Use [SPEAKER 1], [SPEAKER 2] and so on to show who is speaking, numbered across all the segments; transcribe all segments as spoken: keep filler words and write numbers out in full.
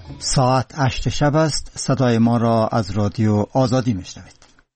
[SPEAKER 1] ساعت هشت شب است. صدای ما را از رادیو آزادی میشنوید.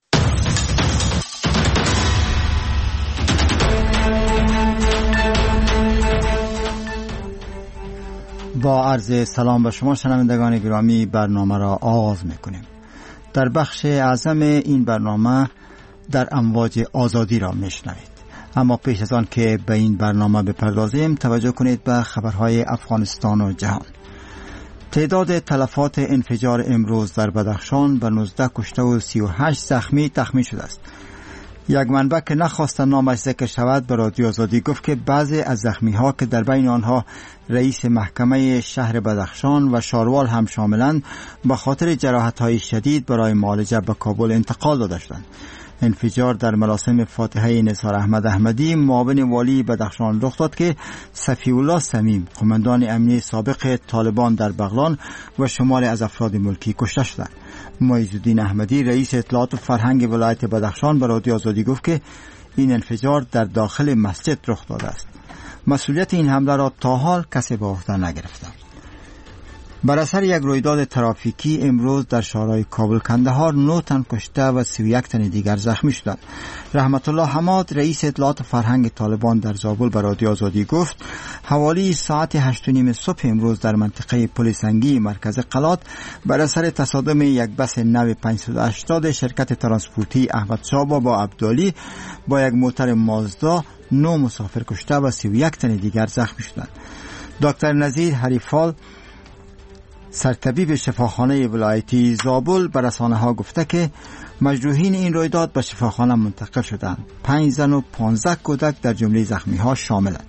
[SPEAKER 1] با عرض سلام به شما شنوندگان گرامی برنامه را آغاز میکنیم. در بخش اعظم این برنامه در امواج آزادی را میشنوید. اما پیش از آن که به این برنامه بپردازیم توجه کنید به خبرهای افغانستان و جهان. تعداد تلفات انفجار امروز در بدخشان به نوزده کشته و سی و هشت زخمی تخمین شده است. یک منبع که نخواست نامش ذکر شود به رادیو آزادی گفت که بعضی از زخمی ها که در بین آنها رئیس محکمه شهر بدخشان و شاروال هم شاملند به خاطر جراحت های شدید برای معالجه به کابل انتقال داده شدند. انفجار در مراسم فاتحه نثار احمد احمدی معاون والی بدخشان رخ داد که صفی الله صمیم قماندان امنیه سابق طالبان در بغلان و شماری از افراد ملکی کشته شدند. معیز الدین احمدی رئیس اطلاعات و فرهنگ ولایت بدخشان به رادیو آزادی گفت که این انفجار در داخل مسجد رخ داده است. مسئولیت این حمله را تا حال کسی به عهده نگرفته. بر اثر یک رویداد ترافیکی امروز در شهرهای کابل کندهار نه تن کشته و سی و یک تن دیگر زخمی شدند. رحمت الله حماد رئیس اطلاعات فرهنگ طالبان در زابل به رادیو آزادی گفت حوالی ساعت هشت و نیم صبح امروز در منطقه پل سنگی مرکز قلات بر اثر تصادم یک بس نو پانصد و هشتاد شرکت ترانسپورتی احمد شاه با عبدالی با یک موتر مازدا نه مسافر کشته و سی و یک تن دیگر زخمی شدند. دکتر نظیر حریفال سرطبیب شفاخانه ولایتی زابل به رسانه ها گفته که مجروحین این رویداد به شفاخانه منتقل شدند. پنج زن و پانزده کودک در جمله زخمی ها شاملند.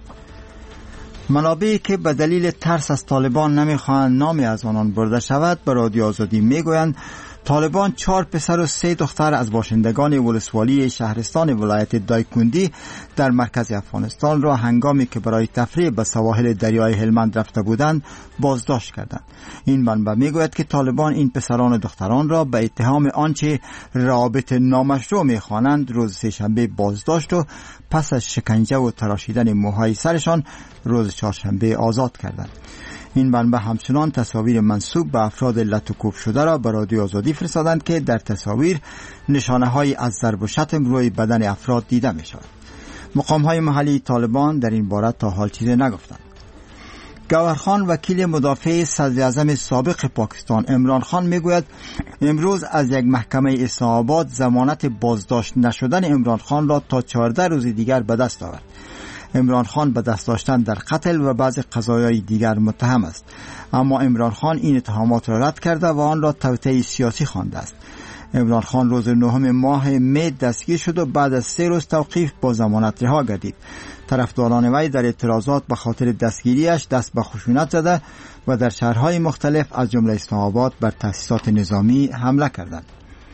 [SPEAKER 1] منابعی که به دلیل ترس از طالبان نمیخواهند نامی از آنان برده شود به رادیو آزادی میگویند طالبان چهار پسر و سه دختر از باشندگان ولسوالی شهرستان ولایت دایکندی در مرکز افغانستان را هنگامی که برای تفریح به سواحل دریای هلمند رفته بودند بازداشت کردند. این منبع میگوید که طالبان این پسران و دختران را به اتهام آنچه رابط نامشروع میخوانند روز سه‌شنبه بازداشت و پس از شکنجه و تراشیدن موهای سرشان روز چهارشنبه آزاد کردند. این منبع همچنان تصاویر منسوب به افراد لطوکوف شده را به رادیو آزادی فرستادند که در تصاویر نشانه های از ضرب و شتم روی بدن افراد دیده می شود. مقام های محلی طالبان در این باره تا حال چیزی نگفتند. گوهر خان وکیل مدافع صدر اعظم سابق پاکستان عمران خان میگوید امروز از یک محکمه اسلام آباد ضمانت بازداشت نشدن عمران خان را تا چهارده روز دیگر به دست آورد. عمران خان به دست داشتن در قتل و بعض قضایای دیگر متهم است، اما عمران خان این اتهامات را رد کرده و آن را توطئه سیاسی خوانده است. عمران خان روز نهم ماه می دستگیر شد و بعد از سه روز توقیف با ضمانت رها گردید. طرفداران وی در اعتراضات به خاطر دستگیریش دست به خشونت زده و در شهرهای مختلف از جمله اسلام آباد بر تأسیسات نظامی حمله کردند.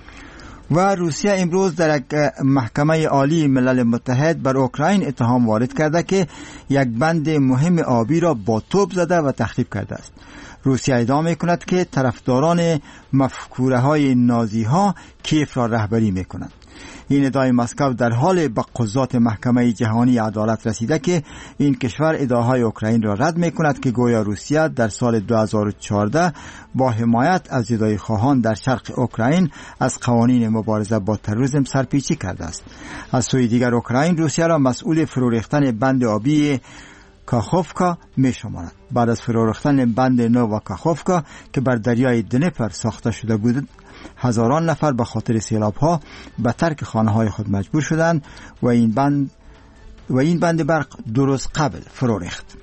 [SPEAKER 1] و روسیه امروز در یک محکمه عالی ملل متحد بر اوکراین اتهام وارد کرده که یک بند مهم آبی را با توپ زده و تخریب کرده است. روسیه ادعا می‌کند که طرفداران مفکوره های نازی ها کیف را رهبری می‌کنند. این ادعای مسکو در حال به قضات محکمه جهانی عدالت رسیده که این کشور ادعاهای اوکراین را رد می‌کند که گویا روسیه در سال دو هزار و چهارده با حمایت از زدایی خواهان در شرق اوکراین از قوانین مبارزه با تروریسم سرپیچی کرده است. از سوی دیگر اوکراین روسیه را مسئول فرو ریختن بند آبی کاخوفکا می شمارد. بعد از فرو ریختن بند نووا کاخوفکا که بر دریای دنپر ساخته شده بود، هزاران نفر به خاطر سیلاب‌ها به ترک خانه‌های خود مجبور شدند و این بند و این بند برق دو روز قبل فرو ریخت.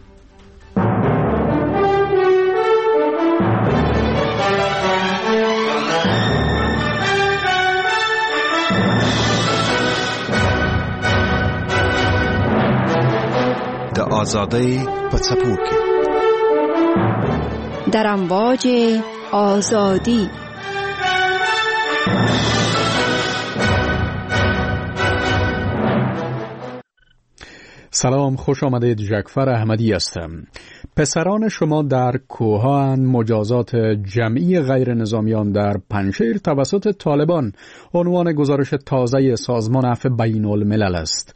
[SPEAKER 2] د آزادی په څپو کې
[SPEAKER 3] در امواج آزادی.
[SPEAKER 4] سلام، خوش آمدید. جعفر احمدی هستم. پسران شما در کوهان مجازات جمعی غیر نظامیان در پنجشیر توسط طالبان عنوان گزارش تازه سازمان عفو بین الملل است.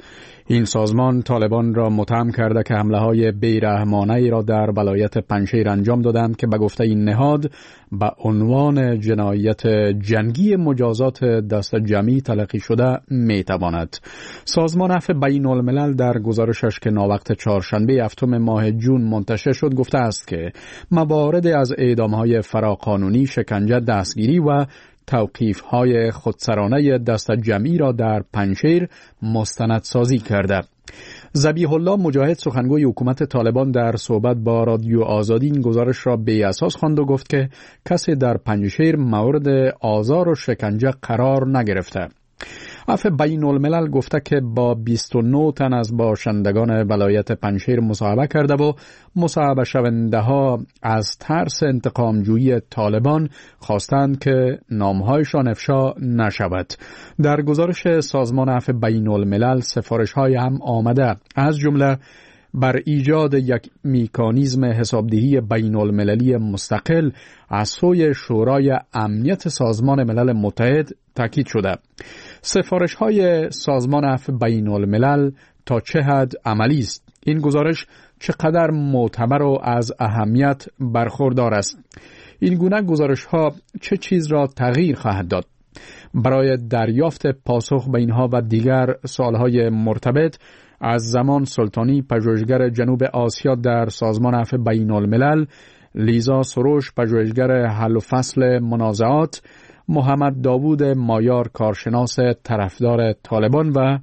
[SPEAKER 4] این سازمان طالبان را متهم کرده که حمله‌های بی‌رحمانه‌ای را در ولایت پنجشیر انجام دادند که به گفته این نهاد به عنوان جنایت جنگی مجازات دست جمعی تلقی شده می‌تواند. سازمان عفو بین الملل در گزارشش که ناوقت چهارشنبه هفتم ماه جون منتشر شد گفته است که موارد از اعدام‌های فراقانونی، شکنجه، دستگیری و توقیف‌های خودسرانه دست جمعی را در پنجشیر مستندسازی کرده. ذبیح الله مجاهد سخنگوی حکومت طالبان در صحبت با رادیو آزادی این گزارش را بی اساس خواند و گفت که کسی در پنجشیر مورد آزار و شکنجه قرار نگرفته. عفو بین الملل گفته که با بیست و نه تن از باشندگان ولایت پنجشیر مصاحبه کرده و مصاحبه شونده ها از ترس انتقام جویی طالبان خواستند که نامهایشان افشا نشود. در گزارش سازمان عفو بین الملل سفارش های هم آمده، از جمله بر ایجاد یک مکانیزم حسابدهی بین المللی مستقل از سوی شورای امنیت سازمان ملل متحد تاکید شده. سفارش های سازمان عفو بین الملل تا چه حد عملی است؟ این گزارش چقدر معتبر و از اهمیت برخوردار است؟ این گونه گزارش ها چه چیز را تغییر خواهد داد؟ برای دریافت پاسخ به اینها و دیگر سوالهای مرتبط از زمان سلطانی پژوهشگر جنوب آسیا در سازمان عفو بین الملل، لیزا سروش پژوهشگر حل و فصل منازعات، محمد داوود مایار کارشناس طرفدار طالبان و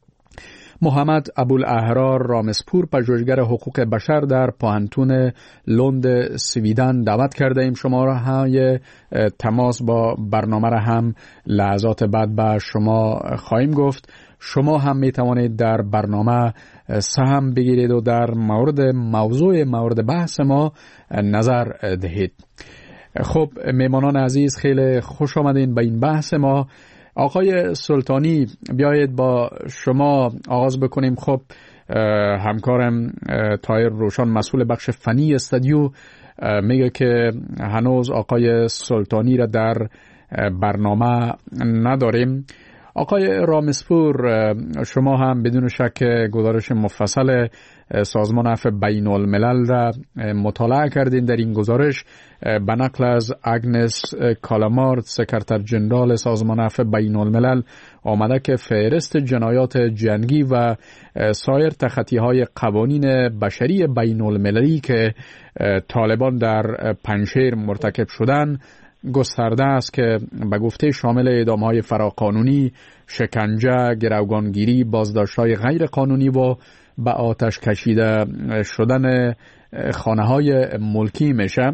[SPEAKER 4] محمد ابوالاحرار رامسپور پژوهشگر حقوق بشر در پانتون لند سویدن دعوت کرده ایم. شماره های تماس با برنامه را هم لحظات بعد به شما خواهیم گفت. شما هم می توانید در برنامه سهم بگیرید و در مورد موضوع مورد بحث ما نظر دهید. خب میمانان عزیز، خیلی خوش آمدین به این بحث ما. آقای سلطانی، بیایید با شما آغاز بکنیم. خب همکارم طاهر روشن مسئول بخش فنی استودیو میگه که هنوز آقای سلطانی را در برنامه نداریم. آقای رامسپور، شما هم بدون شک گزارش مفصل سازمان عفو بین الملل را مطالعه کردین. در این گزارش به نقل از اگنس کالامارد سکرتر جنرال سازمان عفو بین الملل آمده که فهرست جنایات جنگی و سایر تخطی‌های قوانین بشری بین المللی که طالبان در پنجشیر مرتکب شدن گسترده است که به گفته شامل اعدام‌های فراقانونی، شکنجه، گروگانگیری، بازداشت‌های غیر قانونی و به آتش کشیده شدن خانه‌های ملکی میشه.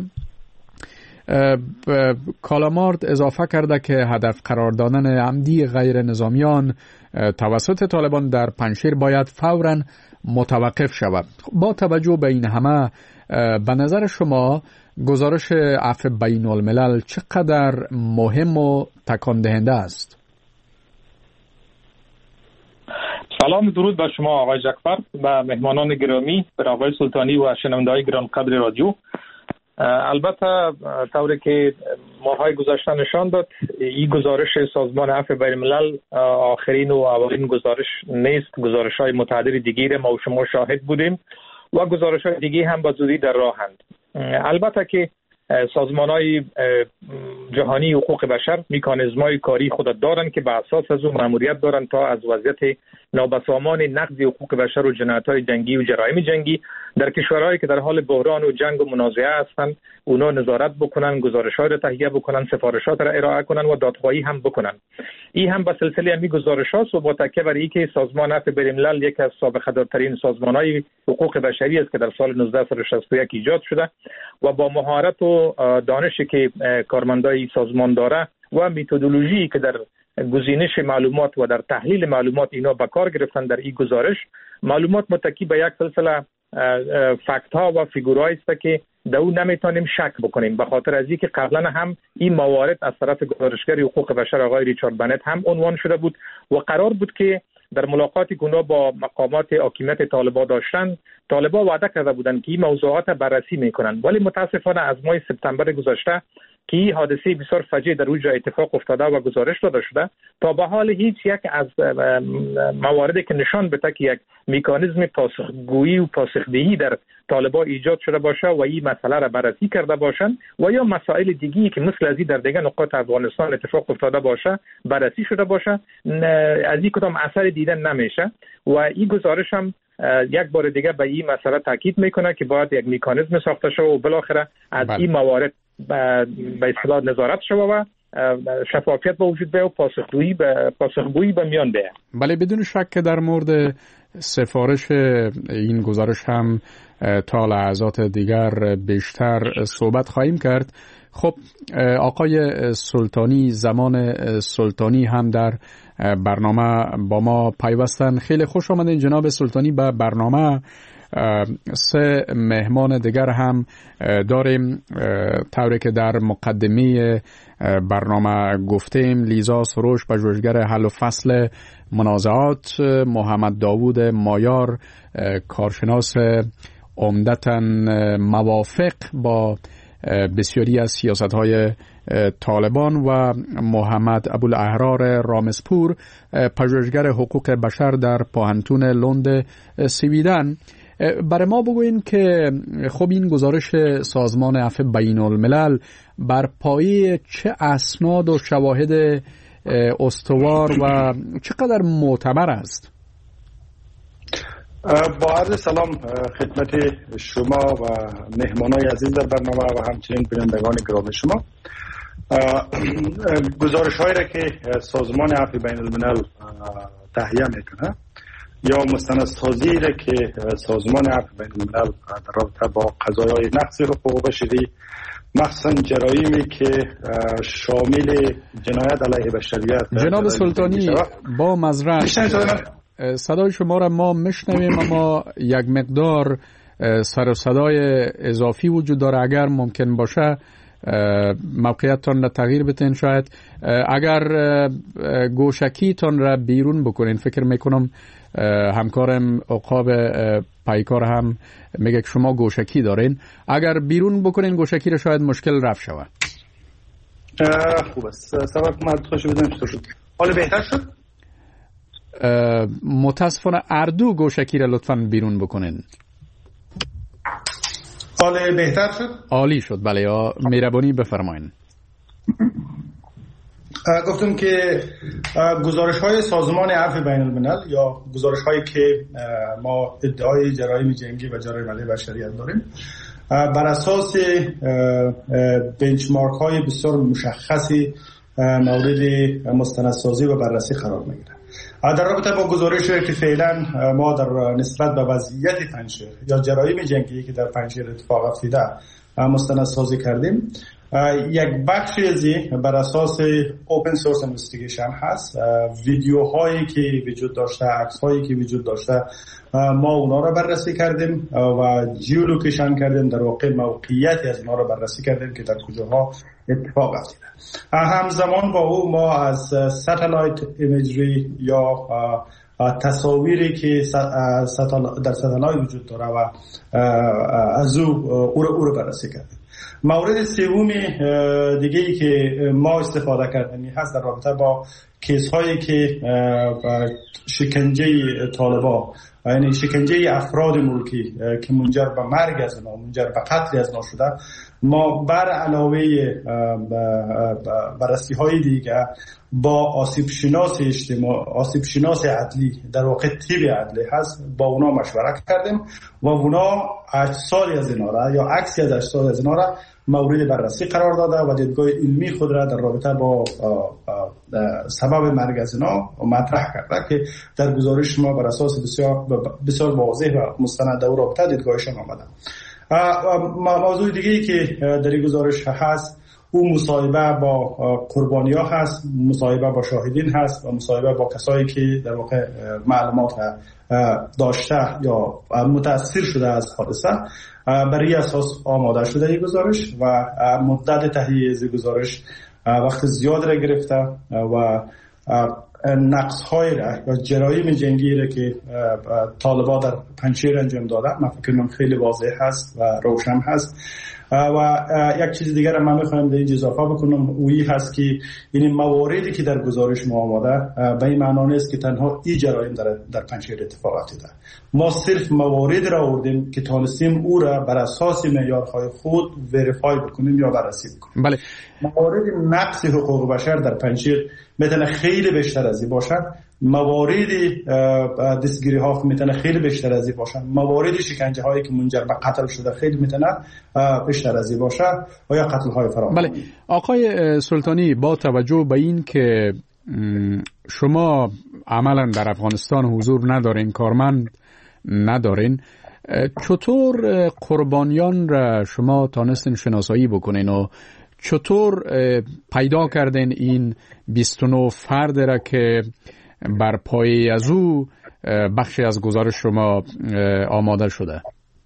[SPEAKER 4] کالامارد اضافه کرده که هدف قرار دادن عمدی غیر نظامیان توسط طالبان در پنجشیر باید فوراً متوقف شود. با توجه به این همه، به نظر شما گزارش عفو بین الملل چقدر مهم و تکان دهنده است؟
[SPEAKER 5] سلام، درود بر شما آقای جعفر و مهمانان گرامی، بر آقای سلطانی و شنونده‌های گران قدر رادیو. البته طوری که ماهای گذشته نشان داد، این گزارش سازمان عفو بین الملل آخرین و اولین گزارش نیست. گزارش‌های متعدد دیگه ما و شما شاهد بودیم و گزارش‌های دیگه هم با زودی در راهند. البته که سازمان‌های جهانی حقوق بشر مکانیزم‌های کاری خود دارند که به اساس از اون مأموریت دارند تا از وضعیت نابسامان نقض حقوق بشر و جنایت‌های جنگی و جرایم جنگی در کشورهایی که در حال بحران و جنگ و منازعه هستند اونا نظارت بکنن، گزارش‌ها را تهیه بکنن، سفارشات را ارائه کنن و دادخواهی هم بکنن. این هم به سلسله همین گزارش‌هاست و با تکیه بر اینکه سازمان عفو بین الملل یکی از سابقه‌دارترین سازمان‌های حقوق بشری است که در سال نوزده شصت و یک ایجاد شده و با مهارت و دانشی که کارمندای سازمان داره و متدولوژی که در گزینش معلومات و در تحلیل معلومات اینا به کار گرفتن در این گزارش، معلومات متکی به یک سلسله فکت ها و فیگورایی است که در اون نمیتونیم شک بکنیم، به خاطر از اینکه قبلا هم این موارد از طرف گزارشگر حقوق بشر آقای ریچارد بنت هم عنوان شده بود و قرار بود که در ملاقاتی که اونا با مقامات حاکمیت طالبان داشتن، طالبان وعده کرده بودند که این موضوعات بررسی میکنن، ولی متاسفانه از ماه سپتامبر گذشته که این حادثه بسیار فجیع در اونجا اتفاق افتاده و گزارش داده شده. تا به حال هیچ یک از مواردی که نشان بده که یک مکانیزم پاسخگویی و پاسخدهی در طالبان ایجاد شده باشه و این مسئله را بررسی کرده باشند و یا مسائل دیگه‌ای که مثل از این در دیگر نقاط افغانستان اتفاق افتاده باشه بررسی شده باشه، از این کدام اثر دیدن نمیشه. و این گزارش هم یک بار دیگه به این مسئله تاکید میکنه که باید یک مکانیزم ساخته شود و بالاخره از این موارد به اصطلاح نظارت شود و شفافیت به وجود بیاید و پاسخگویی به پاسخگویی به میان بیاید.
[SPEAKER 4] بله، بدون شک که در مورد سفارش این گزارش هم تا لحظات دیگر بیشتر صحبت خواهیم کرد. خب آقای سلطانی، زمان سلطانی هم در برنامه با ما پیوستن. خیلی خوش آمدین جناب سلطانی به برنامه. سه مهمان دیگر هم داریم طوری که در مقدمه برنامه گفتیم. لیزا سروش، پژوهشگر حل و فصل منازعات، محمد داوود مایار، کارشناس عمدتاً موافق با بسیاری از سیاست‌های طالبان، و محمد ابوالاحرار رامزپور، پژوهشگر حقوق بشر در پوهنتون لند سویدن. برای ما بگوین که خب این گزارش سازمان عفو بین الملل بر پایه چه اسناد و شواهد استوار و چقدر معتبر است؟
[SPEAKER 6] با عرض سلام خدمت شما و مهمانای عزیز در برنامه و همچنین بینندگان گرامی شما. گزارش هایی را که سازمان عفو بین الملل تهیه میکنه یا مستندسازی را که سازمان عفو بین الملل در رابطه با قضایای نقض حقوق بشری، مخصوصا جرایمی که شامل جنایت علیه بشریت.
[SPEAKER 4] جناب سلطانی، با معذرت صدای شما را ما میشنویم اما یک مقدار سر و صدای اضافی وجود داره. اگر ممکن باشه موقعیتتان را تغییر بتین. شاید اگر گوشکیتان را بیرون بکنین، فکر میکنم همکارم عقاب پایکار هم میگه که شما گوشکی دارین، اگر بیرون بکنین گوشکی را شاید مشکل رفع شود.
[SPEAKER 6] خوب است. سبب من خوش بدم شد. حالا بهتر شد؟
[SPEAKER 4] متاسفانه اردو گوشکی را لطفاً بیرون بکنین.
[SPEAKER 6] حالا بهتر شد؟
[SPEAKER 4] عالی شد. بله، یا مهربانی بفرمایین.
[SPEAKER 6] گفتم که گزارش های سازمان عفو بین الملل یا گزارش هایی که ما ادعای جرایم جنگی و جرایم علیه بشریت داریم بر اساس بنچمارک های بسیار مشخصی مورد مستندسازی و بررسی قرار میگیره. در رابطه با گزارشی که فعلا ما در نسبت به وضعیت پنجشیر یا جرایم جنگی که در پنجشیر اتفاق افتاده مستندسازی کردیم، یک بخشی از این بر اساس اوپن سورس اینوستیگیشن هست. ویدیوهایی که وجود داشته، عکس‌هایی که وجود داشته، ما اونا را بررسی کردیم و جیولوکیشن کردیم، در واقع موقعیتی از اونا را بررسی کردیم که در کجاها اتفاق افتاده. همزمان با او ما از ساتلایت ایمیجری یا تصاویری که در ساتلایت وجود داره و از او او را بررسی کردیم. مورد سوم دیگه ای که ما استفاده کردیم هست در رابطه با کیس هایی که شکنجه طالبان، یعنی شکنجه افراد ملکی که منجر به مرگ از اونا، منجر به قتل از اونا شده. ما بر علاوه بررسی های دیگه با آسیب شناس اجتماع، آسیب شناس عدلی، در واقع تیب عدلی هست، با اونا مشورت کردیم و اونا اجسادی از اینا را یا عکسی از اجساد از اینا را مورد بررسی قرار داده و دیدگاه علمی خود را در رابطه با سبب مرگ از اینا مطرح کرده که در گزارش ما بر اساس بسیار بسیار واضح و مستند و رابطه دیدگاهشان آمده. موضوع دیگه ای که در این گزارش هست او مصاحبه با قربانی ها هست، مصاحبه با شاهدین هست و مصاحبه با کسایی که در واقع معلومات داشته یا متاثر شده از حادثه. برای اساس آماده شده این گزارش و مدت تهیه از گزارش وقت زیاد را گرفته و نقص های را و جرایم جنگی را که طالبان در پنجشیر انجام دادن من فکر کنم خیلی واضح هست و روشن هست. و یک چیز دیگر هم من میخوایم به این اضافه بکنم، اویی هست که این مواردی که در گزارش ما آمده به این معنا نیست که تنها این جرایم در در پنجشیر اتفاق افتاده. ما صرف موارد را آوردیم که تانستیم او را بر اساس معیارهای خود وریفای بکنیم یا بررسی بکنیم.
[SPEAKER 4] بله.
[SPEAKER 6] موارد نقض حقوق بشر در پنجشیر میتونه خیلی بیشتر از این باشد، موارد دستگیری ها میتونه خیلی بیشتر از این باشد، موارد شکنجه هایی که منجر به قتل شده خیلی میتونه بیشتر از این باشد و یا قتل های فراوان.
[SPEAKER 4] بله. آقای سلطانی، با توجه به این که شما عملا در افغانستان حضور ندارین، کارمند ندارین، چطور قربانیان را شما تانستین شناسایی بکنین و چطور پیدا کردین این بیست و نه فرد را که بر پایه از او بخشی از گزارش شما آماده شده؟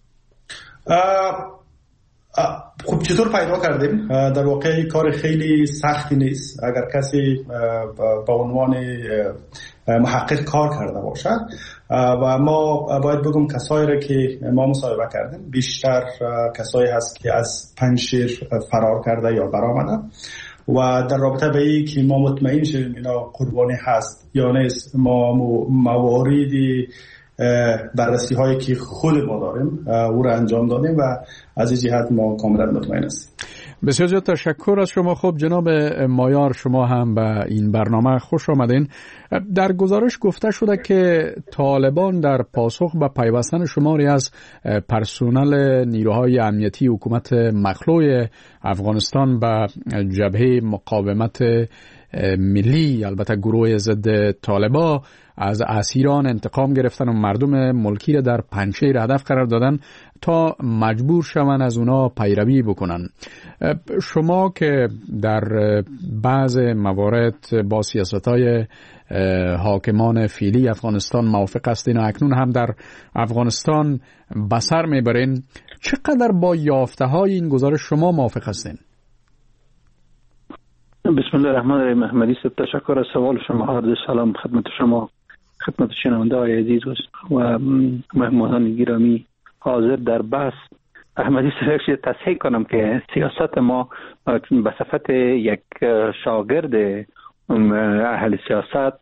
[SPEAKER 6] خب چطور پیدا کردیم؟ در واقع کار خیلی سختی نیست اگر کسی با عنوان محقق کار کرده باشد و ما باید بگم کسایی را که ما مصاحبه کردیم بیشتر کسایی هست که از پنجشیر فرار کرده یا برآمده و در رابطه به این که ما مطمئن شدیم اینا قربانی هست یا نیست، ما مواردی بررسی هایی که خود ما داریم او را انجام دادیم و از این جهت ما کاملا مطمئن هستیم.
[SPEAKER 4] بسیار زیاد تشکر از شما. خب جناب مایار، شما هم به این برنامه خوش آمدین. در گزارش گفته شده که طالبان در پاسخ به پیوستن شماری از پرسنل نیروهای امنیتی حکومت مخلوع افغانستان به جبهه مقاومت ملی، البته گروه ضد طالبان، از اسیران انتقام گرفتن و مردم ملکی را در پنجشیر هدف قرار دادن تا مجبور شوند از اونا پیروی بکنن. شما که در بعض موارد با سیاست‌های حاکمان فعلی افغانستان موافق هستین و اکنون هم در افغانستان بسر میبرین، چقدر با یافته‌های این گزارش شما موافق هستین؟
[SPEAKER 7] بسم الله الرحمن الرحیم. احمدی صاحب، تشکر از سوال شما. عرض سلام خدمت شما، خدمت شنونده های عزیز و مهمانان گرامی حاضر در بحث. احمدی صاحب، تصحیح کنم که سیاست ما به صفت یک شاگرد اهل سیاست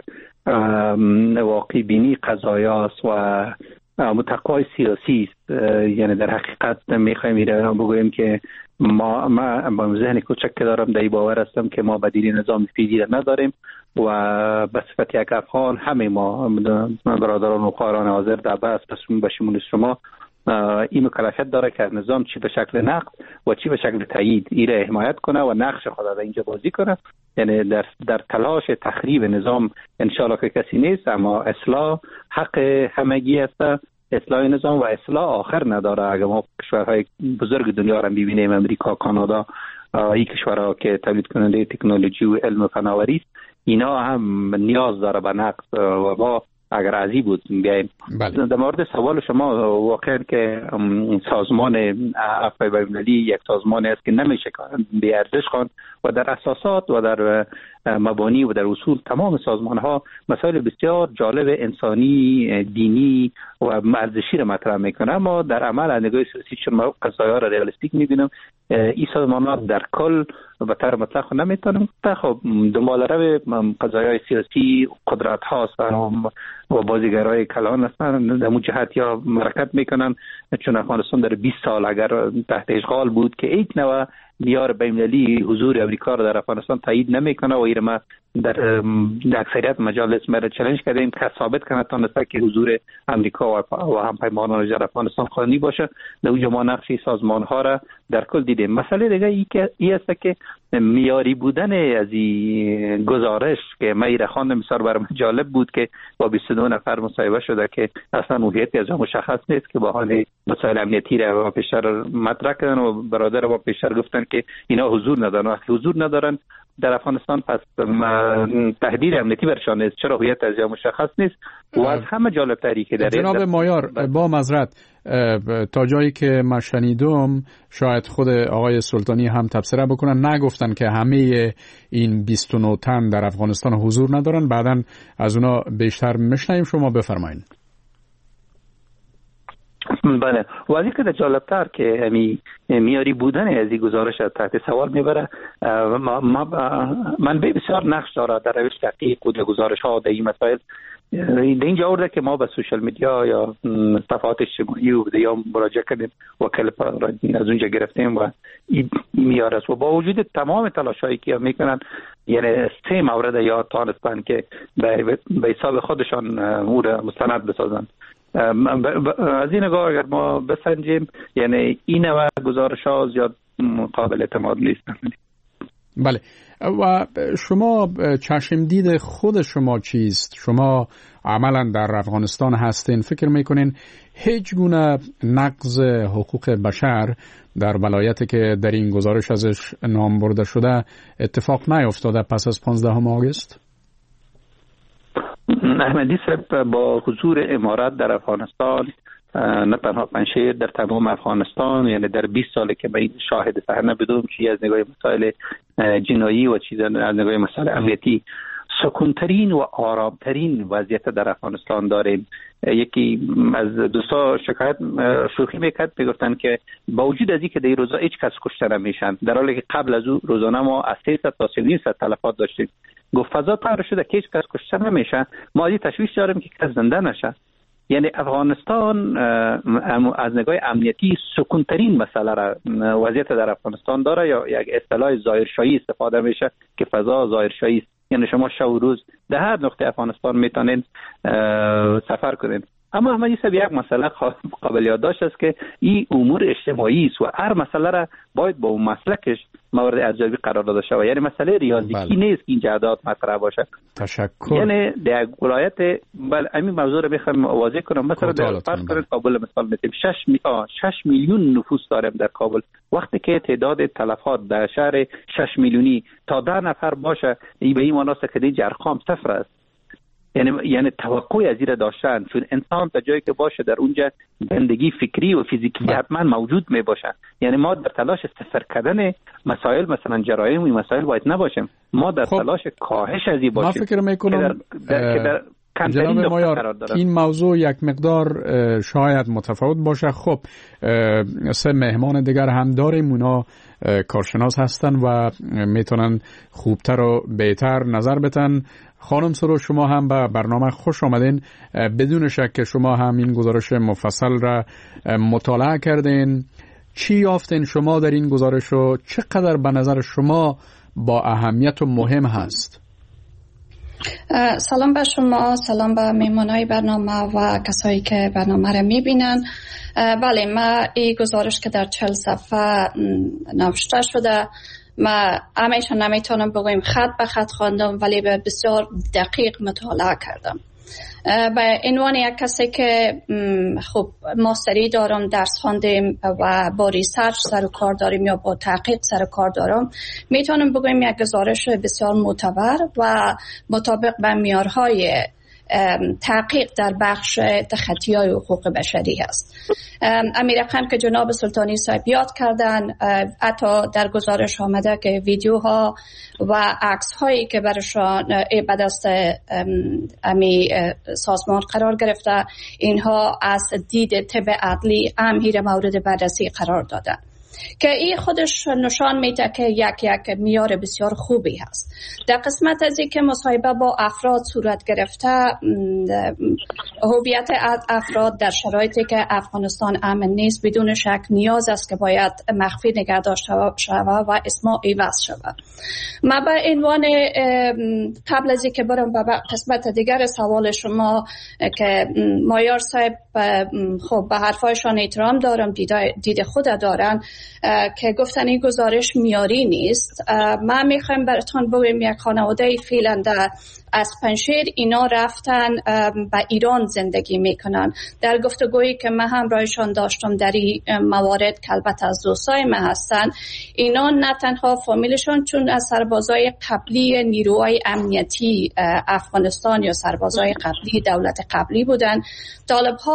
[SPEAKER 7] واقع بینی قضایاست و متقای سیاسی است. یعنی در حقیقت میخوایم ایره بگوییم که ما ما با ذهن کوچک دارم در باور هستم که ما بدیل نظام فعلی نداریم و به صفت یک افغان همه ما برادران و خواهران حاضر در بحث به شمول شما این مکلفیت داره که نظام چی به شکل نقد و چی به شکل تایید ایره حمایت کنه و نقش خود در اینجا بازی کنه. یعنی در در تلاش تخریب نظام انشالله که کسی نیست، اما اصلاح حق همگی است. اصلاح نظام و اصلاح آخر نداره. اگر ما کشورهای بزرگ دنیا را ببینیم، امریکا، کانادا، این کشورها که تولید کننده تکنولوژی و علم و فناوری است، اینا هم نیاز داره به نقد و ما اگر ازی بود بیایم.
[SPEAKER 4] بله. در
[SPEAKER 7] مورد سوال شما، واقعا که سازمان عفو بین‌المللی یک سازمانی است که نمیشه به ارزش خواند و در اساسات و در مبانی و در اصول تمام سازمان ها مسائل بسیار جالب انسانی، دینی و ارزشی را مطرح میکنه، اما در عمل از نگاه سیاسی چون ما قضایا را ریالیستیک میبینم، این سازمان ها در کل به طور مطلق نمیتونم خب دنبال رو قضایای سیاسی قدرت هاست و بازیگرای کلان هستن. در اون جهت یا حرکت میکنن، چون افغانستان در بیست سال اگر تحت اشغال بود که یک نوع میار بین‌المللی حضور امریکا را در افغانستان تایید نمیکنه و این ما در اکثریت مجالس ما را چالش کردیم که ثابت کنه تونسته که حضور امریکا و هم پیمانان در افغانستان قانونی باشه. در اونجا ما نقش سازمان ها را در کل دیدیم. مسئله دیگه ای که ای است که میاری بودن از این گزارش که من را خواندم بسیار برام جالب بود که با بیست و دو نفر مصاحبه شده که اصلا هویت از مشخص نیست که با حال مسائل امنیتی را پیشتر مطرح کردن و برادر ما پیشتر گفتن که اینا حضور ندارن. وقتی حضور ندارن در افغانستان پس تهدید امنیتی برشان نیست، چرا هویت از مشخص نیست و از همه جالب تری که در
[SPEAKER 4] جناب مایار با معذرت تا جایی که من شنیدم شاید خود آقای سلطانی هم تبصره بکنن، نگفتن که همه این بیست و نه تن در افغانستان حضور ندارن، بعدن از اونا بیشتر میشنیم. شما بفرمایید.
[SPEAKER 7] بله، ولی که جالبتر که می میاری بودن از این گزارش تحت سوال میبره. من به بسیار نقش داره در روش تحقیق و در گزارش ها در این مسائل. در اینجا آورده که ما به سوشال میدیا یا صفحات اجتماعی و یا مراجعه کردیم و کلیپ از اونجا گرفتیم و این میاره است و با وجود تمام تلاشایی که میکنن، یعنی سه مورد یا تانستن که به حساب خودشان او را مستند بسازن. از این نگاه اگر ما بسنجیم، یعنی این نوع گزارش ها زیاد قابل اعتماد نیستند.
[SPEAKER 4] بله، و شما چشم دید خود شما چیست؟ شما عملا در افغانستان هستین، فکر میکنین هیچ گونه نقض حقوق بشر در ولایتی که در این گزارش ازش نام برده شده اتفاق نیفتاده پس از پانزدهم آگوست؟
[SPEAKER 7] احمدی صاحب با حضور امارات در افغانستان، نه تنها پنجشیر، در تمام افغانستان، یعنی در بیست ساله که من شاهد صحنه بدم چی از نگاه مسائل جنایی و چیز از نگاه مسائل امنیتی سکونترین و آرامترین وضعیت در افغانستان داریم. یکی از دوستا شکایت شوخی میکرد، میگفتن که با وجود از اینکه در این روزا هیچ کس کشته نمیشن، در حالی که قبل از او روزانه ما از سیصد تا سیصد تلفات داشتیم. گفت فضا طور شده که هیچ کس کشته نمیشه، ما از تشویش داریم که کس زنده نشه. یعنی افغانستان از نگاه امنیتی سکونترین مسئله را وضعیت در افغانستان داره، یا یک اصطلاح ظاهرشاهی استفاده میشه که فضا ظاهرشاهی است. یعنی شما شب و روز در هر نقطه افغانستان میتونین سفر کنین. اما احمدی صاحب یک مسئله قابل یادداشت است که این امور اجتماعی است و هر مسئله را باید با اون مسلکش مورد ارزیابی قرار داده شود. یعنی مسئله ریاضیکی نیست که این جهادات مطرح باشه.
[SPEAKER 4] تشکر.
[SPEAKER 7] یعنی در ولایت بل همین موضوع رو بخوام واضح کنم، مثلا در فرض کنید کابل مثال میتیم شش می... شش میلیون نفوس داریم در کابل. وقتی که تعداد تلفات در شهر شش میلیونی تا ده نفر باشه، این به این معناست که دیگه ارقام صفر است. یعنی یعنی توقعی از این داشتن، چون انسان تا جایی که باشه در اونجا زندگی فکری و فیزیکی حتما موجود می باشه. یعنی ما در تلاش صفر کردن مسائل مثلا جرایم و مسائل باید نباشیم، ما در خب. تلاش کاهش از این باشیم.
[SPEAKER 4] ما فکر میکنم جناب مایار این موضوع یک مقدار شاید متفاوت باشه. خب سه مهمان دیگر هم داریم، اونا کارشناس هستن و میتونن خوبتر و بهتر نظر بدن. خانم سرو، شما هم به برنامه خوش آمدین. بدون شک که شما هم این گزارش مفصل را مطالعه کردین. چی یافتین شما در این گزارش و چقدر به نظر شما با اهمیت و مهم هست؟
[SPEAKER 8] سلام به شما، سلام به میمانای برنامه و کسایی که برنامه را میبینن. بله، ما این گزارش که در چهل صفحه نوشته شده، ما همیشه نمیتونم بگویم خط به خط خواندم، ولی به بسیار دقیق مطالعه کردم. به عنوان یک کسی که خب ماستری دارم، درس خواندیم و با ریسرچ سر و کار داریم یا با تحقیق سر و کار دارم، میتونم بگویم یک گزارش بسیار معتبر و مطابق به معیارهای تحقیق در بخش تخطی‌های حقوق بشری هست. امیر رقم که جناب سلطانی صاحب یاد کردن، حتی در گزارش آمده که ویدیوها و عکس هایی که برشان به دست امی سازمان قرار گرفته، اینها از دید طب عدلی امیر مورد بررسی قرار دادن که این خودش نشان میده که یک یک معیار بسیار خوبی هست. در قسمت از این که مصاحبه با افراد صورت گرفته، هویت افراد در شرایطی که افغانستان امن نیست بدون شک نیاز است که باید مخفی نگه داشته شود و اسماء عوض شود. ما به عنوان قبل از اینکه برم به قسمت دیگر سوال شما که مایار صاحب خب به حرفایشان احترام دارم، دید خود دارن که گفتن این گزارش میاری نیست. ما میخوایم براتون بگویم یک خانواده فعلا از پنجشیر اینا رفتن به ایران زندگی میکنن. در گفتگویی که من هم رایشان داشتم در این موارد که البته از دوستای من هستن، اینا نه تنها فامیلشان چون از سربازای قبلی نیروهای امنیتی افغانستان یا سربازای قبلی دولت قبلی بودن، طالب ها